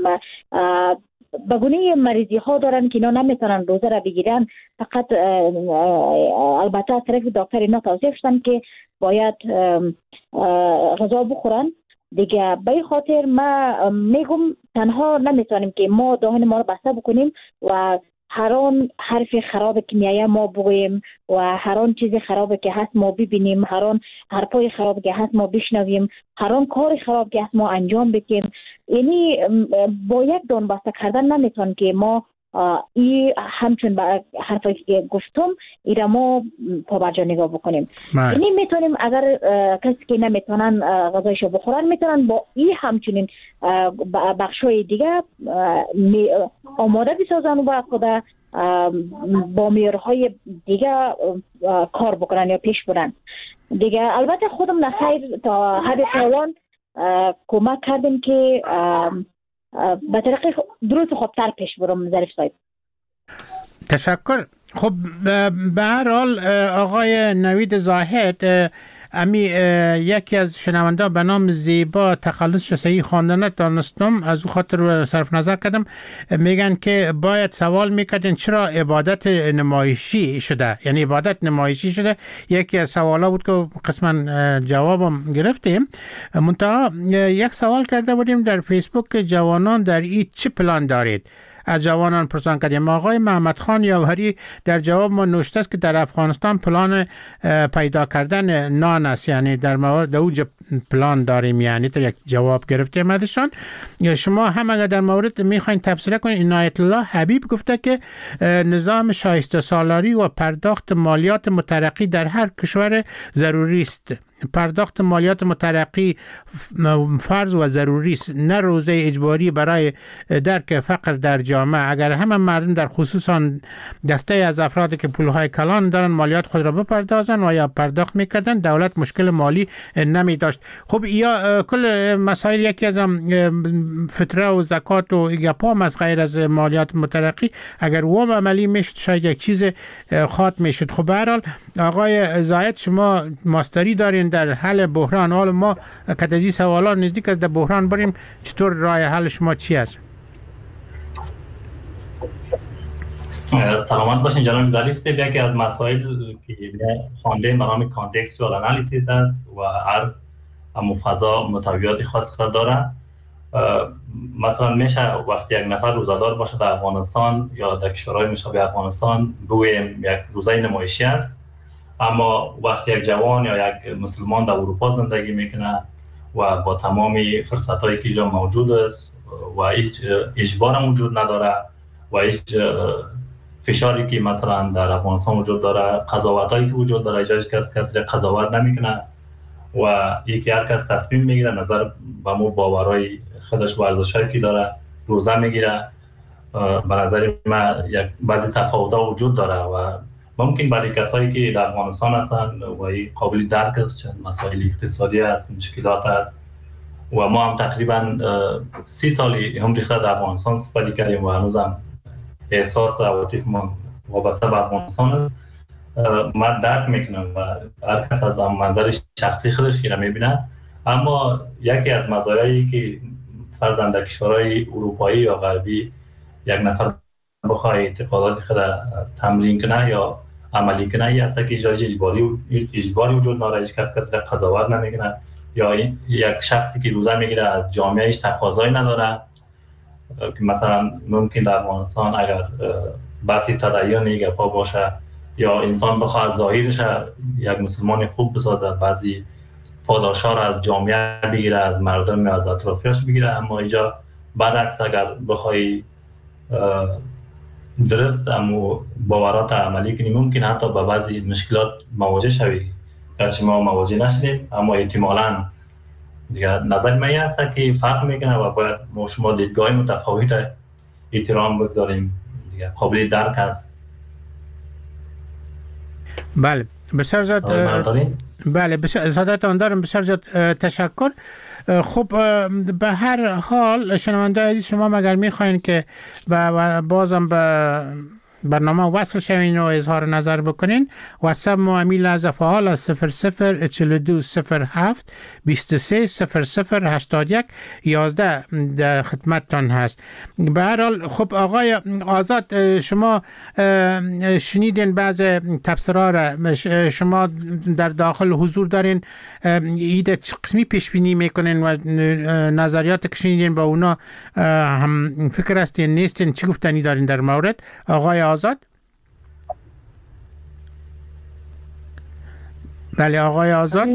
بگونه مریضی ها دارن که اینا نمیتونن روزه را بگیرن. فقط البته از طرف دکتر اینا توصیه شدن که باید غذا بخورن دیگه. به این خاطر ما میگم تنها نمیتونیم که ما دهان ما رو بسته بکنیم و هر آن حرف خراب که میایه ما بگوییم و هر آن چیز خرابه که هست ما ببینیم، هر آن حرفای خراب که هست ما بشنویم، هر آن کار خراب که هست ما انجام بدیم. یعنی با یک دان بسته کردن نمیتون که ما این همچون حرفی که گفتم ایرا ما پابرجا نگاه بکنیم. یعنی میتونیم اگر کسی که نمیتونن غذایشو بخورن میتونن با این همچنین بخشای دیگه آماده بسازن و با خود با میارهای دیگه کار بکنن یا پیش برن دیگه. البته خودم نخیر تا حد توان کمک کردیم که به طریق درست خوبتر پیش برم. ظریف صاحب تشکر. خب به هر حال آقای نوید زاهد، امی یکی از شنونده به نام زیبا تخلص صحیح خواندن دانستم، از او خاطر صرف نظر کردم، میگن که باید سوال میکردن چرا عبادت نمایشی شده، یعنی عبادت نمایشی شده. یکی از سوالا بود که قسما جوابم گرفتیم. منتها یک سوال کرده بودیم در فیسبوک که جوانان در این چه پلان دارید؟ از جوانان پرسان کردیم. آقای محمد خان یاوری در جواب ما نوشته است که در افغانستان پلان پیدا کردن نان است، یعنی در مورد اوج پلان داریم، یعنی تا یک جواب گرفتیم ازشان. شما هم اگر در مورد میخواین تبصره کنید، عنایت الله حبیب گفته که نظام شایسته سالاری و پرداخت مالیات مترقی در هر کشور ضروری است. پرداخت مالیات مترقی فرض و ضروری است، نه روزه اجباری برای درک فقر در جامعه. اگر همه مردم در خصوصا دسته از افرادی که پولهای کلان دارن مالیات خود را بپردازن و یا پرداخت میکردن، دولت مشکل مالی نمی داشت. خب یا کل مسائل یکی از فطره و زکات و گپام از غیر از مالیات مترقی اگر وام عملی میشد شاید یک چیز خاط میشد. خب به هر حال آقای زاید شما ماستری دارین در حل بحران. حال ما کدازی سوالات نزدیک از در بحران بریم، چطور راه حل شما چی است؟ سلامت باشین جناب ظریف صاحب. یکی از مسائل که خوانده به نام کانتکستوال انالیسیس است و هر فضا مطابقات خاص داره. مثلا میشه وقتی یک نفر روزادار باشه در افغانستان یا در کشورهای مشابه افغانستان بگوییم یک روزه نمایشی است، اما وقتی یک جوان یا یک مسلمان در اروپا زندگی میکنه و با تمام فرصت‌هایی که اینجا موجود است و هیچ اجبار وجود نداره و هیچ فشاری که مثلا در افغانستان وجود داره، قضاوتایی که وجود داره، اجازه کسی قضاوت نمیکنه و یکی هر کس تصمیم میگیره نظر به مو باورهای خودش ورزشایی که داره روزه میگیره. به نظر من یک بعضی تفاوت‌ها وجود داره و ممکن برای کسایی که در افغانستان هستن و این قابل درک است، چند مسائل اقتصادی است، مشکلات است و ما هم تقریبا 30 سالی عمری خود در افغانستان سپری کردیم و هنوزم احساس عواطف ما وابسته به افغانستان است. من درک میکنم و هر کس از منظر شخصی خودش را میبینه، اما یکی از مزایایی که فرضاً در کشورهای اروپایی یا غربی یک نفر بخواه اعتقادات خود تمرین کنه یا عملی کنه این است که اجباری وجود نداره، هیچ کس قضاوت نمیکنه، یا یک شخصی که روزه میگیره از جامعه هیچ تقاضایی نداره که مثلا ممکن در افغانستان اگر بحثی تدین گپا باشه یا انسان بخواد از ظاهرش یک مسلمان خوب بسازه، بعضی پاداشا را از جامعه بگیره، از مردم از اطرافیش بگیره، اما اینجا برعکس اگر بخوای درست امو باورات عملی کنی ممکن حتی با بعضی مشکلات مواجه شوی. گرچه ما مواجه نشدیم اما احتمالاً دیگه نظر من است که فرق میکنه و باید ما شما دیدگاه متفاوت احترام بگذاریم، دیگه قابل درک است. بله بسیار زیاد بله بسیار زیادتان دارم، بسیار زیاد تشکر. خب به هر حال شنونده عزیز شما مگر میخواین که بازم به برنامه وصل شوین و اظهار نظر بکنین، واتساپ ما امی لحظه فعال از 004207 23 0081 11 در خدمتتان هست. به هر حال خب آقای آزاد شما شنیدین بعض تبصره‌ها را، شما در داخل حضور دارین، ایده چه قسمی پیش بینی میکنین و نظریات که شنیدین با اونا هم فکر هستین نیستین، چی گفتنی دارین در مورد؟ آقای آزاد؟ بله آقای آزاد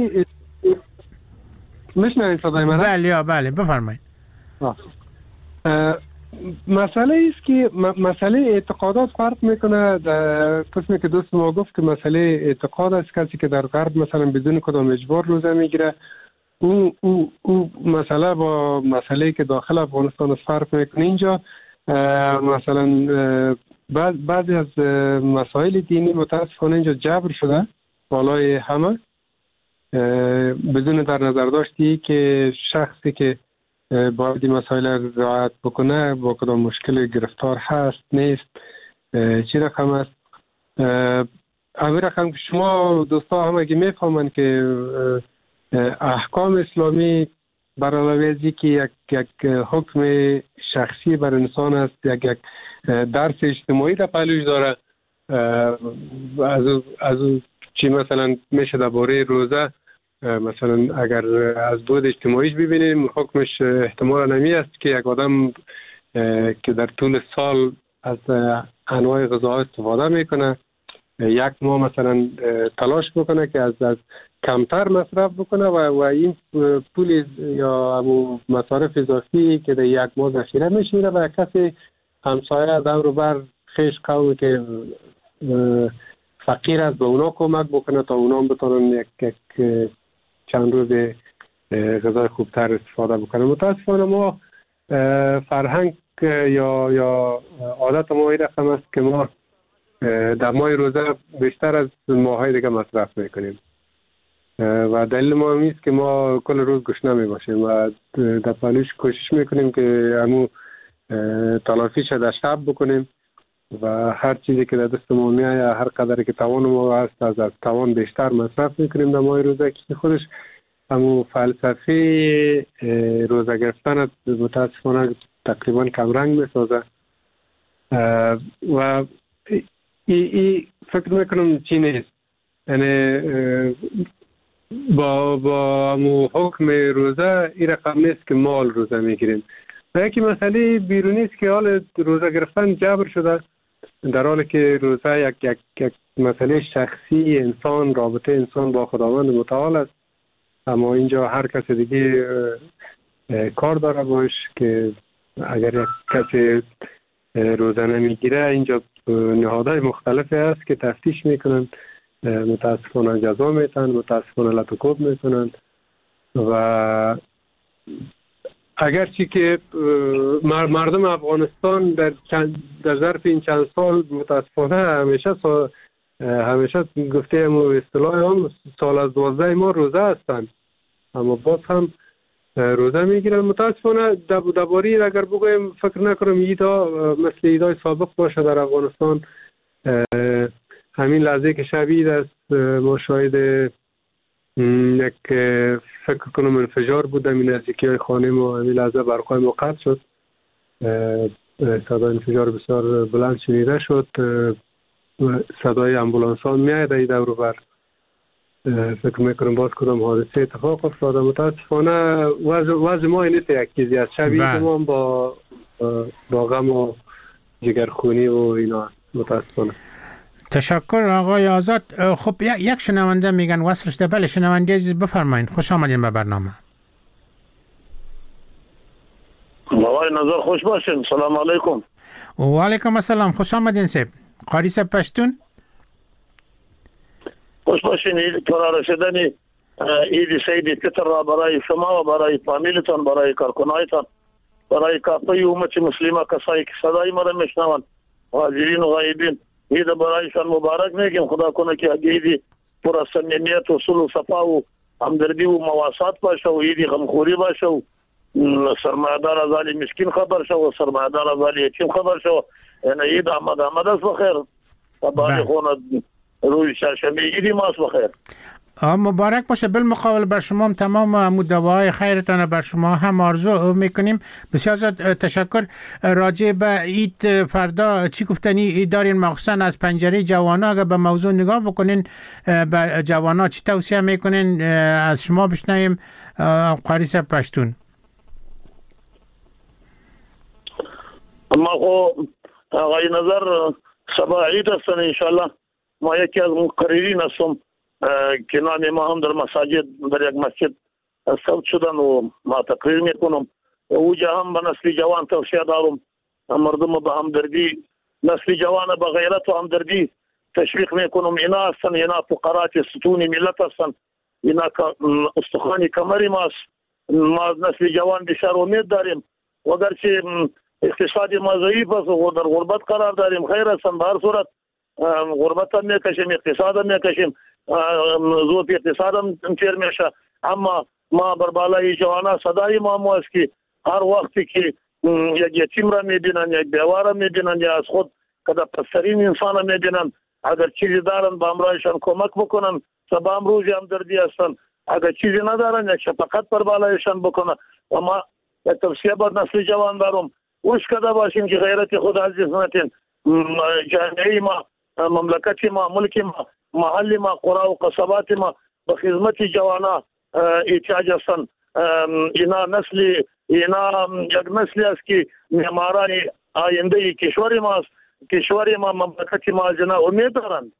میشنوید صدای من؟ بله بله بفرمایید. مسئله است که مسئله اعتقادات فرق میکنه. قسمی که دوست ما گفت که مسئله اعتقاد است، کسی که در غرب مثلا بدون کدام اجبار روزه میگیره، او مسئله با مسئله که داخل افغانستان فرق میکنه. اینجا مثلا بعضی از مسائل دینی متاسفانه اینجا جبر شده بالای همه، بدون در نظر داشتی که شخصی که باید این مسائل رعایت بکنه با کدام مشکل گرفتار هست نیست، چی رقم است. همین رقم که شما دوستا هم اگه میفهمن که احکام اسلامی بر علاوه از که یک حکم شخصی بر انسان است، یک درس اجتماعی در پهلوش داره، از چی مثلا میشه درباره روزه، مثلا اگر از بود اجتماعیش ببینیم حکمش احتمال نمی است که یک آدم که در طول سال از انواع غذا استفاده میکنه یک ماه مثلا تلاش بکنه که از کمتر مصرف بکنه و این پول یا مصارف اضافی که در یک ماه ذخیره میشه و کسی همسایه دور و بر خیش قومی که فقیر است به اونا کمک بکنه تا اونا بتونن یک چند روز غذای خوبتر استفاده بکنه. متاسفانه ما فرهنگ یا عادت ما این رقم است که ما در ماه روزه بیشتر از ماهای دیگه مصرف میکنیم و دلیل ما هم است که ما کل روز گشنه می باشیم و در پهلوش کوشش میکنیم که همون تلافیش در شب بکنیم و هر چیزی که در دست ما میایه هر قدری که توان ما هست از توان بیشتر مصرف میکنیم در ماه روزه که خودش همون فلسفه روزه گرفتن متاسفانه تقریبا کمرنگ میسازه و ای فکر میکنم چی نیست. یعنی با حکم روزه این رقم نیست که مال روزه میگیریم و یکی مسئله بیرونی است که حال روزه گرفتن جبر شده، در حالی که روزه یک مسئله شخصی انسان، رابطه انسان با خداوند متعال است. اما اینجا هر کس دیگه کار داره باش که اگر یک کسی روزه نمیگیره اینجا نهادهای مختلفی هست که تفتیش میکنن، متاسفانه جزا میتن، متاسفانه لطوکوب میکنن و اگرچه که مردم افغانستان در ظرف این چند سال متاسفانه همیشه گفته اصطلاح هم سال از 12 ما روزه هستند، اما باز هم روزه میگیرن. متاسفانه درباره اگر بگویم فکر نکنم ایدا مثل ایدای سابق باشه در افغانستان. همین لحظه که شبیه است ما شاهد یک فکر کنم انفجار بود در نزدیکی خانه ما. همین لحظه برقای ما قطع شد، صدای انفجار بسیار بلند شنیده شد، صدای امبولانس ها میاد در دور و بر. فکر میکنم باز کدام حادثه اتفاق افتاده. متاسفانه وضع ما نیست یک چیزی از شبیه ما با غم و جگرخونی و اینا. متاسفانه. تشکر آقای آزاد. خب یک شنونده میگن وصلش ده. بله شنونده عزیز بفرمایین، خوش آمدین به برنامه. آقای نظر خوش باشین. سلام علیکم. و علیکم السلام، خوش آمدین سیب. قاری سب پشتون خوش باشین. عید فرا رسیدن عید سید فطر را برای شما و برای فامیلتان، برای کارکنایتان، برای کافه امت مسلمه کسایی که صدای ما را میشنوند، حاضرین و غایبین، عید برایشان مبارک میگیم. خدا کنه که عید پر از صمیمیت و صلح و صفا و همدردی و مواسات باشه و عید غمخوری باشه و سرمایه‌دار از حال مسکین خبر شو و سرمایه‌دار از حال یتیم خبر شو. یعنی عید آمد است بخیر و بالغون روی چهارشنبه عید ماست بخیر. مبارک باشه. بالمقابل بر شما تمام دعاهای خیرتان بر شما هم آرزو میکنیم. بسیار تشکر. راجع به عید فردا چی گفتنی دارین، مخصوصا از پنجره جوانا اگر به موضوع نگاه بکنین به جوانا چی توصیه میکنین؟ از شما بشنویم قاری صاحب پشتون. اما آقای نظر سبا عید هستن انشاءالله. ما یکی از مقررین هستم که نام ما هم در مساجد در یک مسجد ثبت شدن و ما تقریر میکنم. اوجا هم به نسل جوان توصیه دارم مردم به همدردی، نسل جوان به غیرت و همدردی تشویق میکنم. اینا هستن، اینا فقرات ستون ملت هستن، اینا استخوان کمری ماست. ما از نسل جوان بسیار امید داریم و اگرچه اقتصاد ما ضعیف است و در غربت قرار داریم، خیر هستن. به هر صورت غربت هم میکشیم، اقتصاد هم میکشیم، زود اقتصاد هم تیر میشه. اما ما بر بالای جوانا صدای ما است که هر وقتی که یک یتیم را میبینن، یک بیوار را میبینن، یا از خود که در پسترین انسان را میبینن، اگر چیزی دارن به امرایشان کمک بکنن، سبا امروزی هم دردی هستن. اگر چیزی ندارن یک شفقت بر بالایشان بکنن. و ما یک توصیه بر نسل جوان دارم، وش کده باشیم که غیرت خود عزیز نتین. جامعه ما، مملکت ما، ملک ما، محل ما، قرى و قصبات ما به خدمت جوانا احتیاج هستن. اینا یک نسلی است که معماران آینده کشور ما است. کشور ما، مملکت ما جنا امید دارند.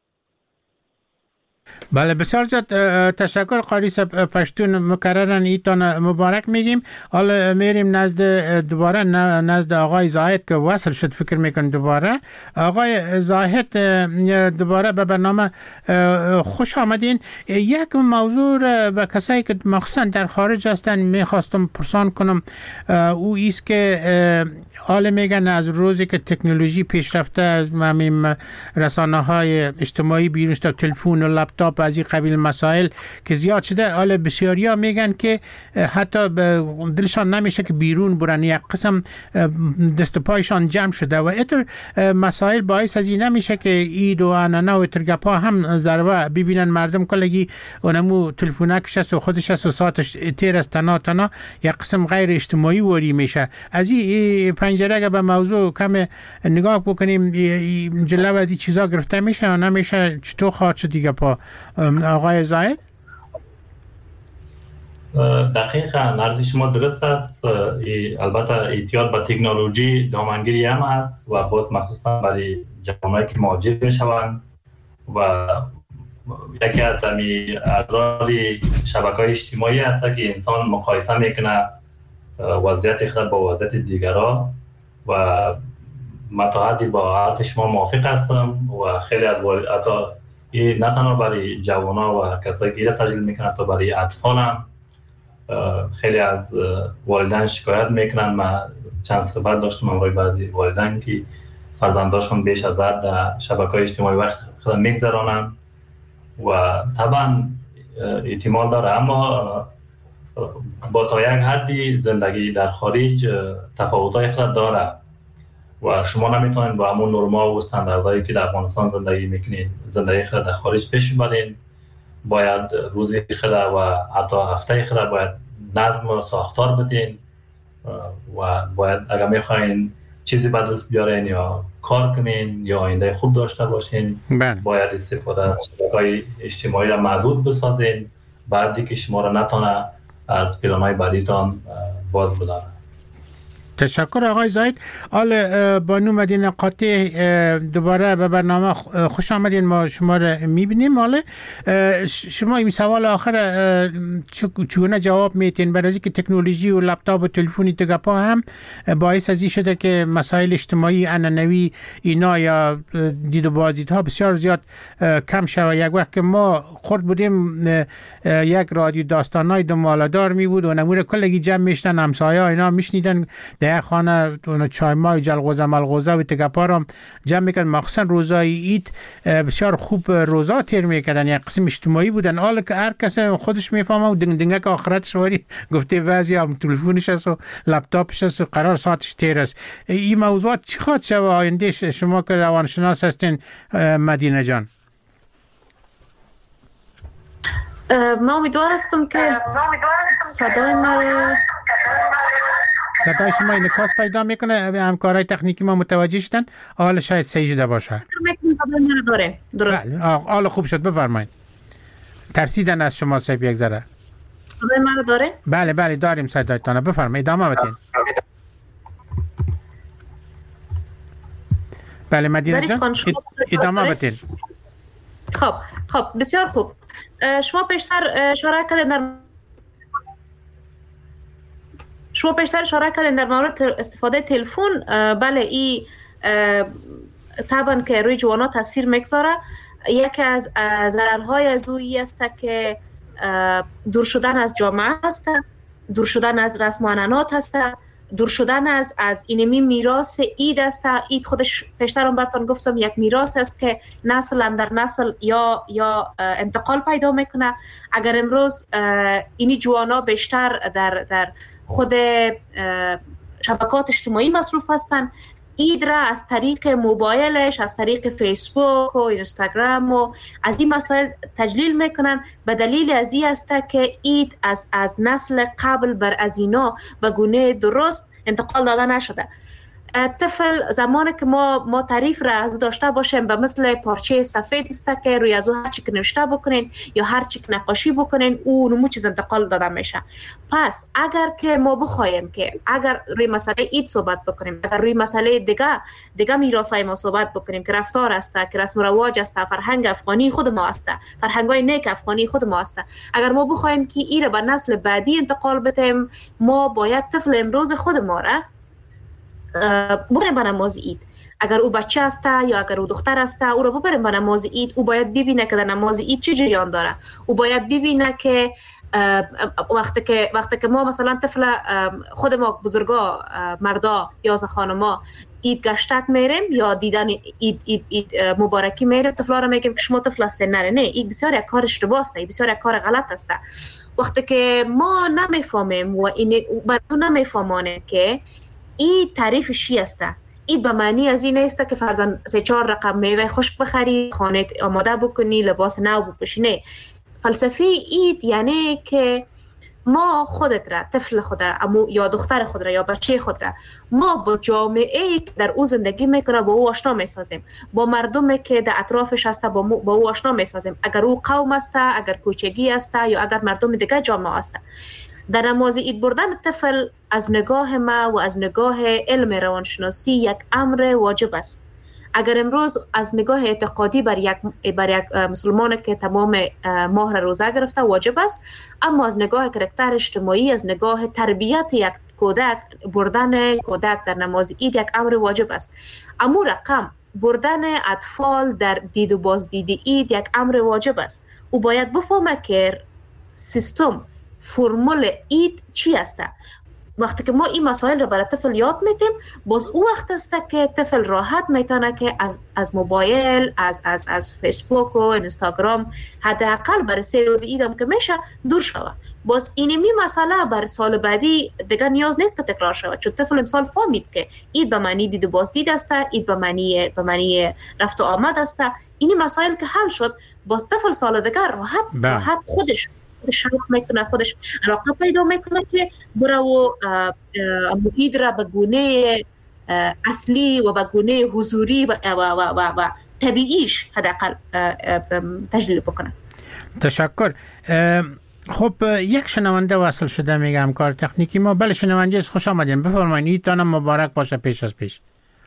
بله بسیار زیاد تشکر قاری صاحب پشتون. مکررن ایتان مبارک میگیم. حالا میریم دوباره نزد آقای زاهد که وصل شد فکر میکن دوباره. آقای زاهد دوباره به برنامه خوش آمدین. یک موضوع به کسایی که مخصوصا در خارج هستن میخواستم پرسان کنم، او ایست که حالا میگن از روزی که تکنولوژی پیشرفته، از رسانه های اجتماعی بیرون شده، تلفن و لپتاپ، از این قبیل مسائل که زیاد شده، حالا بسیاریا میگن که حتی دلشان نمیشه که بیرون برن، یک قسم دست و پایشان جمع شده و اتر مسائل باعث از این نمیشه که اید و انانه و ترگپا هم ضربه ببینن مردم کلگی اونمو تلفونکش است و خودش است و ساعتش تیر است تنا یک قسم غیر اجتماعی وری میشه. از این پنجره اگه به موضوع کم نگاه بکنیم جلو از این چیزا گرفته میشه و نمیشه، چطور خواهد شد دیگه پا آقای زاهد؟ دقیقا نرد شما درست است. البته احتیاط به تکنولوژی دامنگیری هم است و باز مخصوصا برای جوانایی که مهاجر میشوند و یکی از اضرار شبکه‌های اجتماعی است که انسان مقایسه میکنه وضعیت خود با وضعیت دیگران و متحدی با حرف شما موافق هستم و خیلی از نه تنها برای جوانا و کسایی که تجلیل میکنن تا برای اطفال هم خیلی از والدین شکایت میکنن. من چند صحبت داشتم با بعضی والدین که فرزنداشون بیش از حد در شبکه‌های اجتماعی وقت خود میگذرانن و طبعا احتمال داره، اما با تا یک حدی زندگی در خارج تفاوت‌های خود داره و شما نمیتونید با همون نرما و استانداردهایی که در افغانستان زندگی میکنید زندگی خود در خارج پیش ببرید. باید روزی خود و حتی هفته خود باید نظم و ساختار بدین و باید اگر میخواین چیزی به دست بیارین یا کار کنین یا آینده خوب داشته باشین باید استفاده از شبکه‌های اجتماعی را محدود بسازین، بعدی که شما را نتونه از پلان‌های بعدیتان باز بداره. تشکر آقای زاهد. حالا بانو مدینه قاطع دوباره به برنامه خوش آمدین. ما شما را میبینیم. حالا شما این سوال آخر چگونه جواب میتین؟ برای اینکه تکنولوژی و لپتاپ و تلفنی تگپا هم باعث از این شده که مسائل اجتماعی عنعنوی اینا یا دید و بازدیدها بسیار زیاد کم شود. یک وقت که ما خورد بودیم یک رادیو داستانای دمالدار می بود و نمونه کلگی جمع میشتن، همسایه اینا میشنیدن در خانه چای مای جلغوزه ملغوزه و تگپا را جمع میکردن. مخصوصا روزای عید بسیار خوب روزا تیر میکردن، یک قسم اجتماعی بودن. حالا که هر کس خودش میفهمه و دنگه که آخرتش واری گفته بعضی هم تلفنش است و لپتاپش است و قرار ساعتش تیر است. این موضوعات چی خواهد شد آینده؟ شما که روانشناس هستین مدینه جان. من امیدوار هستم که صدای شما انعکاس پیدا میکنه. همکارای تکنیکی ما متوجه شدن. حالا شاید صحیح شده باشه. درست. حالا خوب شد، بفرمایید. ترسیدن از شما صاحب یک ذره. صدای من داره؟ بله داریم صدایتان. بفرمایید ادامه بدین. بله مدینه جان ادامه بدین. خب بسیار خوب. شما پیشتر اشاره کردید شما پیشتر اشاره کردین در مورد استفاده تلفن. بله این طبعا که روی جوانا تاثیر میگذاره. یکی از ضررهای از اویی است که دور شدن از جامعه است، دور شدن از رسم و عنعنات است، دور شدن از اینمی میراث اید است. اید خودش پیشتر براتون گفتم یک میراث است که نسل اندر نسل یا انتقال پیدا میکنه. اگر امروز اینی جوانا بیشتر در خود شبکات اجتماعی مصروف هستند، اید را از طریق موبایلش، از طریق فیسبوک و اینستاگرام و از این مسائل تجلیل میکنن. به دلیل از این است که اید از نسل قبل بر از اینا به گونه درست انتقال داده نشده. طفل زمانی که ما تعریف را از داشته باشیم به مثل پارچه سفید است که روی از او هر چی که نوشته بکنین یا هر چی که نقاشی بکنین او نمو چیز انتقال داده میشه. پس اگر که ما بخوایم که اگر روی مسئله اید صحبت بکنیم، اگر روی مسئله دیگه میراثای ما صحبت بکنیم که رفتار است، که رسم و رواج است، فرهنگ افغانی خود ما است، فرهنگای نیک افغانی خود ما است، اگر ما بخوایم که این را به نسل بعدی انتقال بدیم، ما باید طفل امروز خود ما را ببریم به نماز اید. اگر او بچه است یا اگر او دختر است، او رو ببریم به نماز اید. او باید ببینه که در نماز اید چه جریان داره. او باید ببینه که وقتی که ما مثلا طفل خود ما بزرگا مردا یا خانما اید گشتک میریم یا دیدن اید مبارکی میریم، طفلا رو میگیم که شما طفل هستین. نه این بسیار یک کار اشتباه است، بسیار یک کار غلط است. وقتی که ما نمیفهمیم و این براتو نمیفهمانه که این تعریف چی است. این به معنی از این است که فرضاً 3-4 رقم میوه خشک بخری، خانه آماده بکنی، لباس نو بپوشی. فلسفه اید یعنی که ما خودت را، طفل خود را یا دختر خود را یا بچه خود را، ما با جامعه‌ای که در او زندگی میکنه با او آشنا میسازیم، با مردمی که در اطرافش هست با او آشنا میسازیم. اگر او قوم است، اگر کوچگی است یا اگر مردم دیگه جامعه است. در نماز اید بردن طفل از نگاه ما و از نگاه علم روانشناسی یک امر واجب است. اگر امروز از نگاه اعتقادی بر یک مسلمان که تمام ماه را روزه گرفته واجب است، اما از نگاه کاراکتر اجتماعی، از نگاه تربیت یک کودک، بردن کودک در نماز اید یک امر واجب است. اما رقم بردن اطفال در دید و بازدید اید یک امر واجب است. او باید بفهمه که سیستم فرمول اید چی است. وقتی که ما این مسائل رو برای طفل یاد میدیم، باز او وقت است که طفل راحت میتونه که از موبایل، از فیسبوک و اینستاگرام حداقل برای 3 روز ایدم که میشه دور شود. باز اینمی مسئله برای سال بعدی دیگه نیاز نیست که تکرار شود، چون طفل امسال فهمید که اید به معنی دید و بازدید است، اید به معنی رفت و آمد است. اینی مسائل که حل شد، باز طفل سال دیگه راحت خودش شروع میکنه، خودش علاقه پیدا میکنه که برای و اید را به گونه اصلی و به گونه حضوری و طبیعیش حداقل تجلیل بکنه. تشکر. خب یک شنونده وصل شده، میگه همکار تکنیکی ما. بله شنونده، خوش آمدین، بفرمایید. ایدتان مبارک باشه پیش از پیش.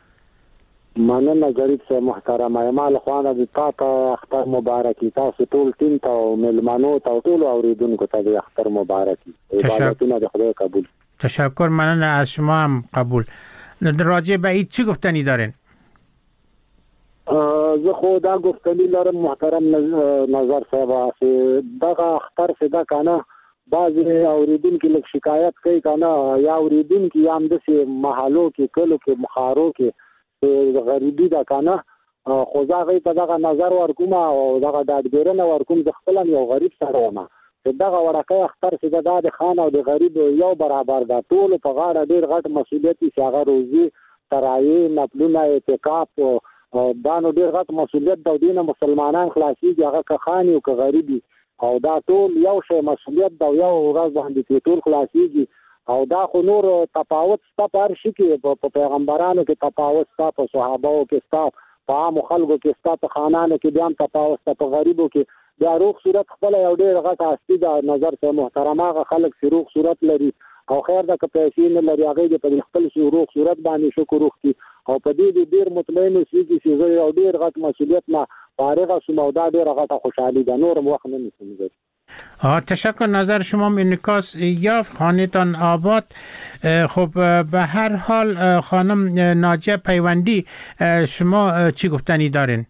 مننه غریب صاحب محترم. ایمال خوانه د تا اختر مبارکي، تاسو ټول ټیم ته او ملمنو ته او ټول اوریدونکو ته د اختر مبارکي. عبادتونه د خدای قبول. تشکر. مننه از شما هم قبول. راجع به عید چی گفتنی دارین؟ زه خو دا گفتنی لرم محترم نظر صاحب، دغه اختر سده کنه بعضی اوریدونکو لږ شکایت کوي کنه، یا اوریدونکو یا هم داسې محلو کې کلو کې مخارو کې غریبی دا کنه، خو زه هغې ته دغه نظر ورکوم او دغه ډاډګیرنه ورکوم. زه خپله یو غریب سړی یم چې دغه وړکی اختر چې دا د خان او د غریب یو برابر ده. ټولو په غاړه ډېر غټ مسؤلیت چې هغه روزي، ترایې، نفلونه، اعتکاف، دا نو ډېر غټ مسؤلیت ده. دې نه مسلمانان خلاصېږي، هغه که خان وي که غریب وي، او دا ټول یو شی مسؤلیت ده او یو ورځ باندې چې ټول خلاصېږي. او دا خو نور تفاوت ستا په هر شي کې، په پیغمبرانو کې تفاوت ستا، په صحابهو کې ستا، په عامو خلکو کې ستا، په خانانو کې بیا هم تفاوت ستا، په غریبو کې بیا روغ صورت خپله یو ډېر غټ هستي ده. نظر صاحب محترم، هغه خلک چې روغ صورت لري او خیر ده که پیسې نه لري، هغوی دې په خپل روغ صورت باندې شکر وکړي او په دې دې ډېر مطمئن اوسېږي چې زه یو ډېر غټ مسؤلیت نه فارغه شوم او دا ډېره غټه خوشحالي ده. نور هم وخت نه نیسم. تشکر. نظر شما انعکاس یافت، خانه‌تان آباد. خب به هر حال خانم ناجیه پیوندی، شما چی گفتنی دارین؟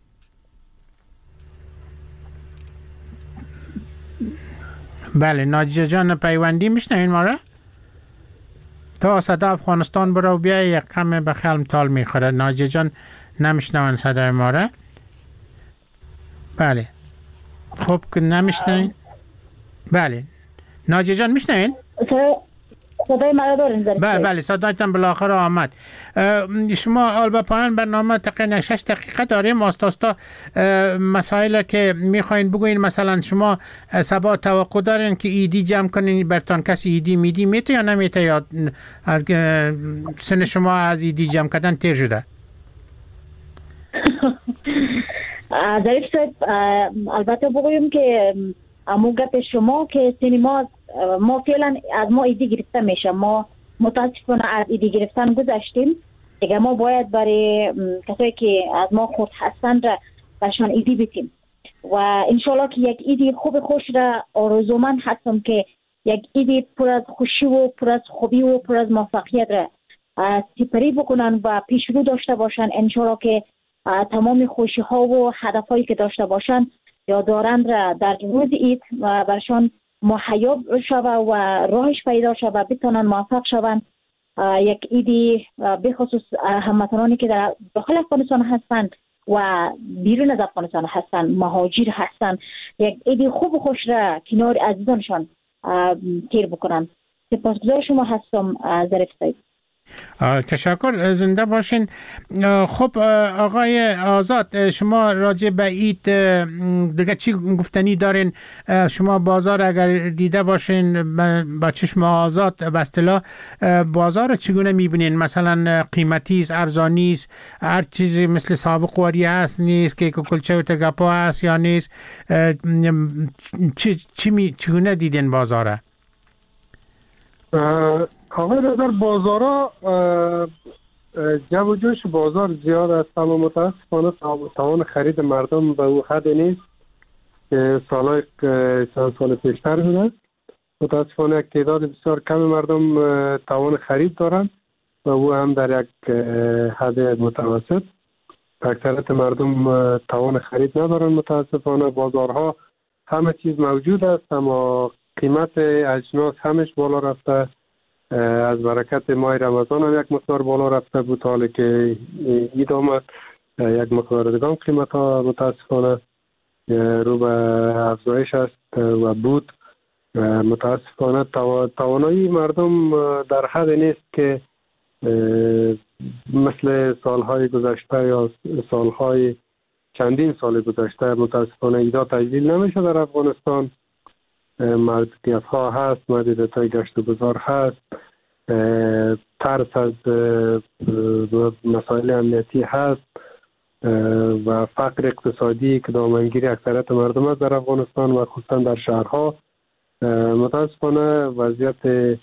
بله ناجیه جان پیوندی میشنوین ما را؟ تا صدا افغانستان برو بیا، یک کم به خلم تال میخوره. ناجیه جان نمیشنون صدای ما را؟ بله خب که نمیشنوین. بله ناجیه جان میشنوین؟ صدای مرا دارین؟ بله صدایتان بالاخره آمد. شما حال به پایان برنامه تقریبا 6 دقیقه داریم. آستاستا مسائل که میخواین بگوین، مثلا شما صبح توقع دارین که ایدی جمع کنین، برتان کسی ایدی میدی میته یا نمیته، یا سن شما از ایدی جمع کردن تیر شده؟ ظریف صاحب البته بگویم که امو گپ شما که سینما ما فعلا از ما ایدی گرفته میشه، ما متاسفانه از ایدی گرفتن گذشتیم دیگه. ما باید برای کسایی که از ما خورد هستند را برشان ایدی بیتیم و انشالله که یک ایدی خوب خوش را آرزومند هستم که یک ایدی پر از خوشی و پر از خوبی و پر از موفقیت را سپری بکنن و پیش رو داشته باشن. انشالله که تمام خوشی ها و هدف هایی که داشته باشن یا دارند را در روز اید و برشان محیاب شوه و راهش پیدا شوه و بتانن موفق شوند. یک ایدی بخصوص هموطنانی که در داخل افغانستان هستند و بیرون از افغانستان هستند، مهاجر هستند، یک ایدی خوب و خوش را کنار عزیزانشان تیر بکنن. سپاسگزار شما هستم ظریف صاحب. تشکر، زنده باشین. خب آقای آزاد، شما راجع به عید دیگه چی گفتنی دارین؟ شما بازار اگر دیده باشین با چشم آزاد به اصطلاح بازار چگونه میبینین؟ مثلا قیمتی است، ارزانی است، هر چیزی مثل سابق واری هست نیست، که کلچه و تگپا هست یا نیست؟ چگونه دیدین بازاره؟ آقای نظر بازارا جو و جوش بازار زیاد است، اما متاسفانه توان خرید مردم به او حد نیست که سالهای چند سال پیشتر بوده. متاسفانه یک تعداد بسیار کم مردم توان خرید دارند و او هم در یک حد متوسط. اکثریت مردم توان خرید ندارند. متاسفانه بازارها همه چیز موجود است، اما قیمت اجناس همش بالا رفته. از برکت ماه رمضان هم یک مقدار بالا رفته بود، حالی که عید آمد یک مقدار دیگه قیمت ها متاسفانه رو به افزایش است و بود. متاسفانه توانایی مردم در حد نیست که مثل سالهای گذشته یا سالهای چندین سال گذشته. متاسفانه ایدا تجلیل نمیشه در افغانستان. محدودیت ها هست، محدودیت های گشت و گذار هست، ترس از مسائل امنیتی هست و فقر اقتصادی که دامنگیری اکثریت مردم است در افغانستان و خصوصا در شهرها. متاسفانه وضعیت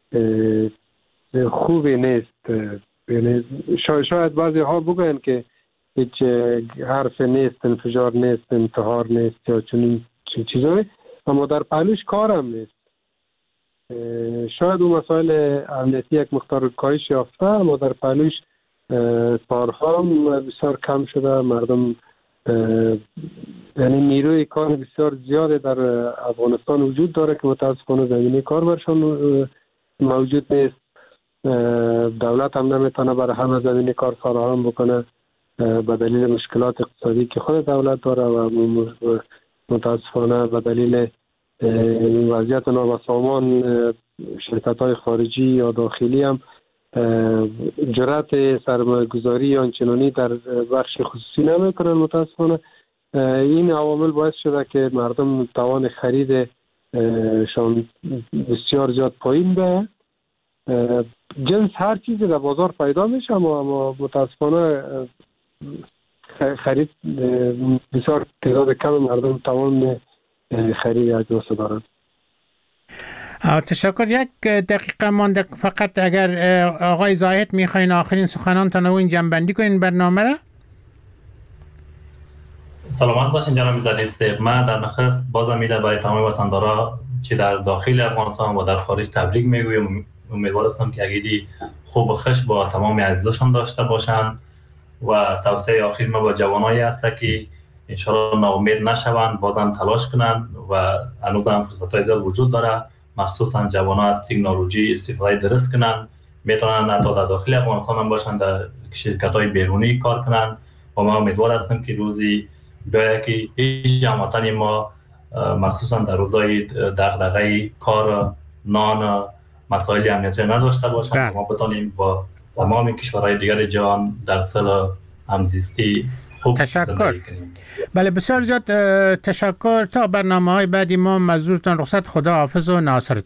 خوبی نیست. یعنی شاید بعضی ها بگوین که هیچ حرف نیست، انفجار نیست، انتحار نیست یا چنین چیزایی، اما در پهلوش کارم نیست. شاید اون مسائل امنیتی یک مقدار کاهش یافته، اما در پهلوش کارها بسیار کم شده. مردم یعنی نیروی کار بسیار زیاده در افغانستان وجود داره که متاسفانه زمینه کار برشان موجود نیست. دولت هم نمیتونه برای همه زمینه کار فراهم بکنه به دلیل مشکلات اقتصادی که خود دولت داره و متاسفانه به دلیل وضعیت نابسامان شرکت‌های خارجی یا داخلی هم جرأت سرمایه‌گذاری آنچنانی در بخش خصوصی نمیکنن. متاسفانه این عوامل باعث شده که مردم توان خرید شان بسیار زیاد پایین به جنس هر چیزی در بازار پیدا میشه، اما متاسفانه خرید بسیار تعداد کم مردم توان خرید اجناس دارند. تشکر. یک دقیقه مانده فقط، اگر آقای زاهد میخواین آخرین سخنانتان رو این جنبندی کنین برنامه را. سلامت باشین جناب ظریف صاحب. من در نخست بازم میده برای تمام وطندارا چه در داخل افغانستان و در خارج تبریک میگویم. امیدوار هستم که عقیده خوب و خوش با تمام عزیزاشان داشته باشند و توصیه آخر ما با جوانایی است که انشاءالله ناامید نشوند، بازم تلاش کنند و هنوز هم فرصت‌های زیاد وجود داره. مخصوصا جوان‌ها از تکنولوژی استفاده درست کنند، میتونن حتی در داخل افغانستان هم باشند، در شرکت‌های بیرونی کار کنند و ما امیدوار هستیم که روزی بیاید که هیچ جماعتانی ما مخصوصا در روزهای دغدغه کار، نان، مسائل امنیتی نداشته باشند و ما بتونیم با تمام کشورهای دیگر جهان در صلح همزیستی خوب تشکر. بله بسیار زیاد تشکر. تا برنامه‌های بعدی ما مزورتان رخصت. خدا حافظ و ناصرتان.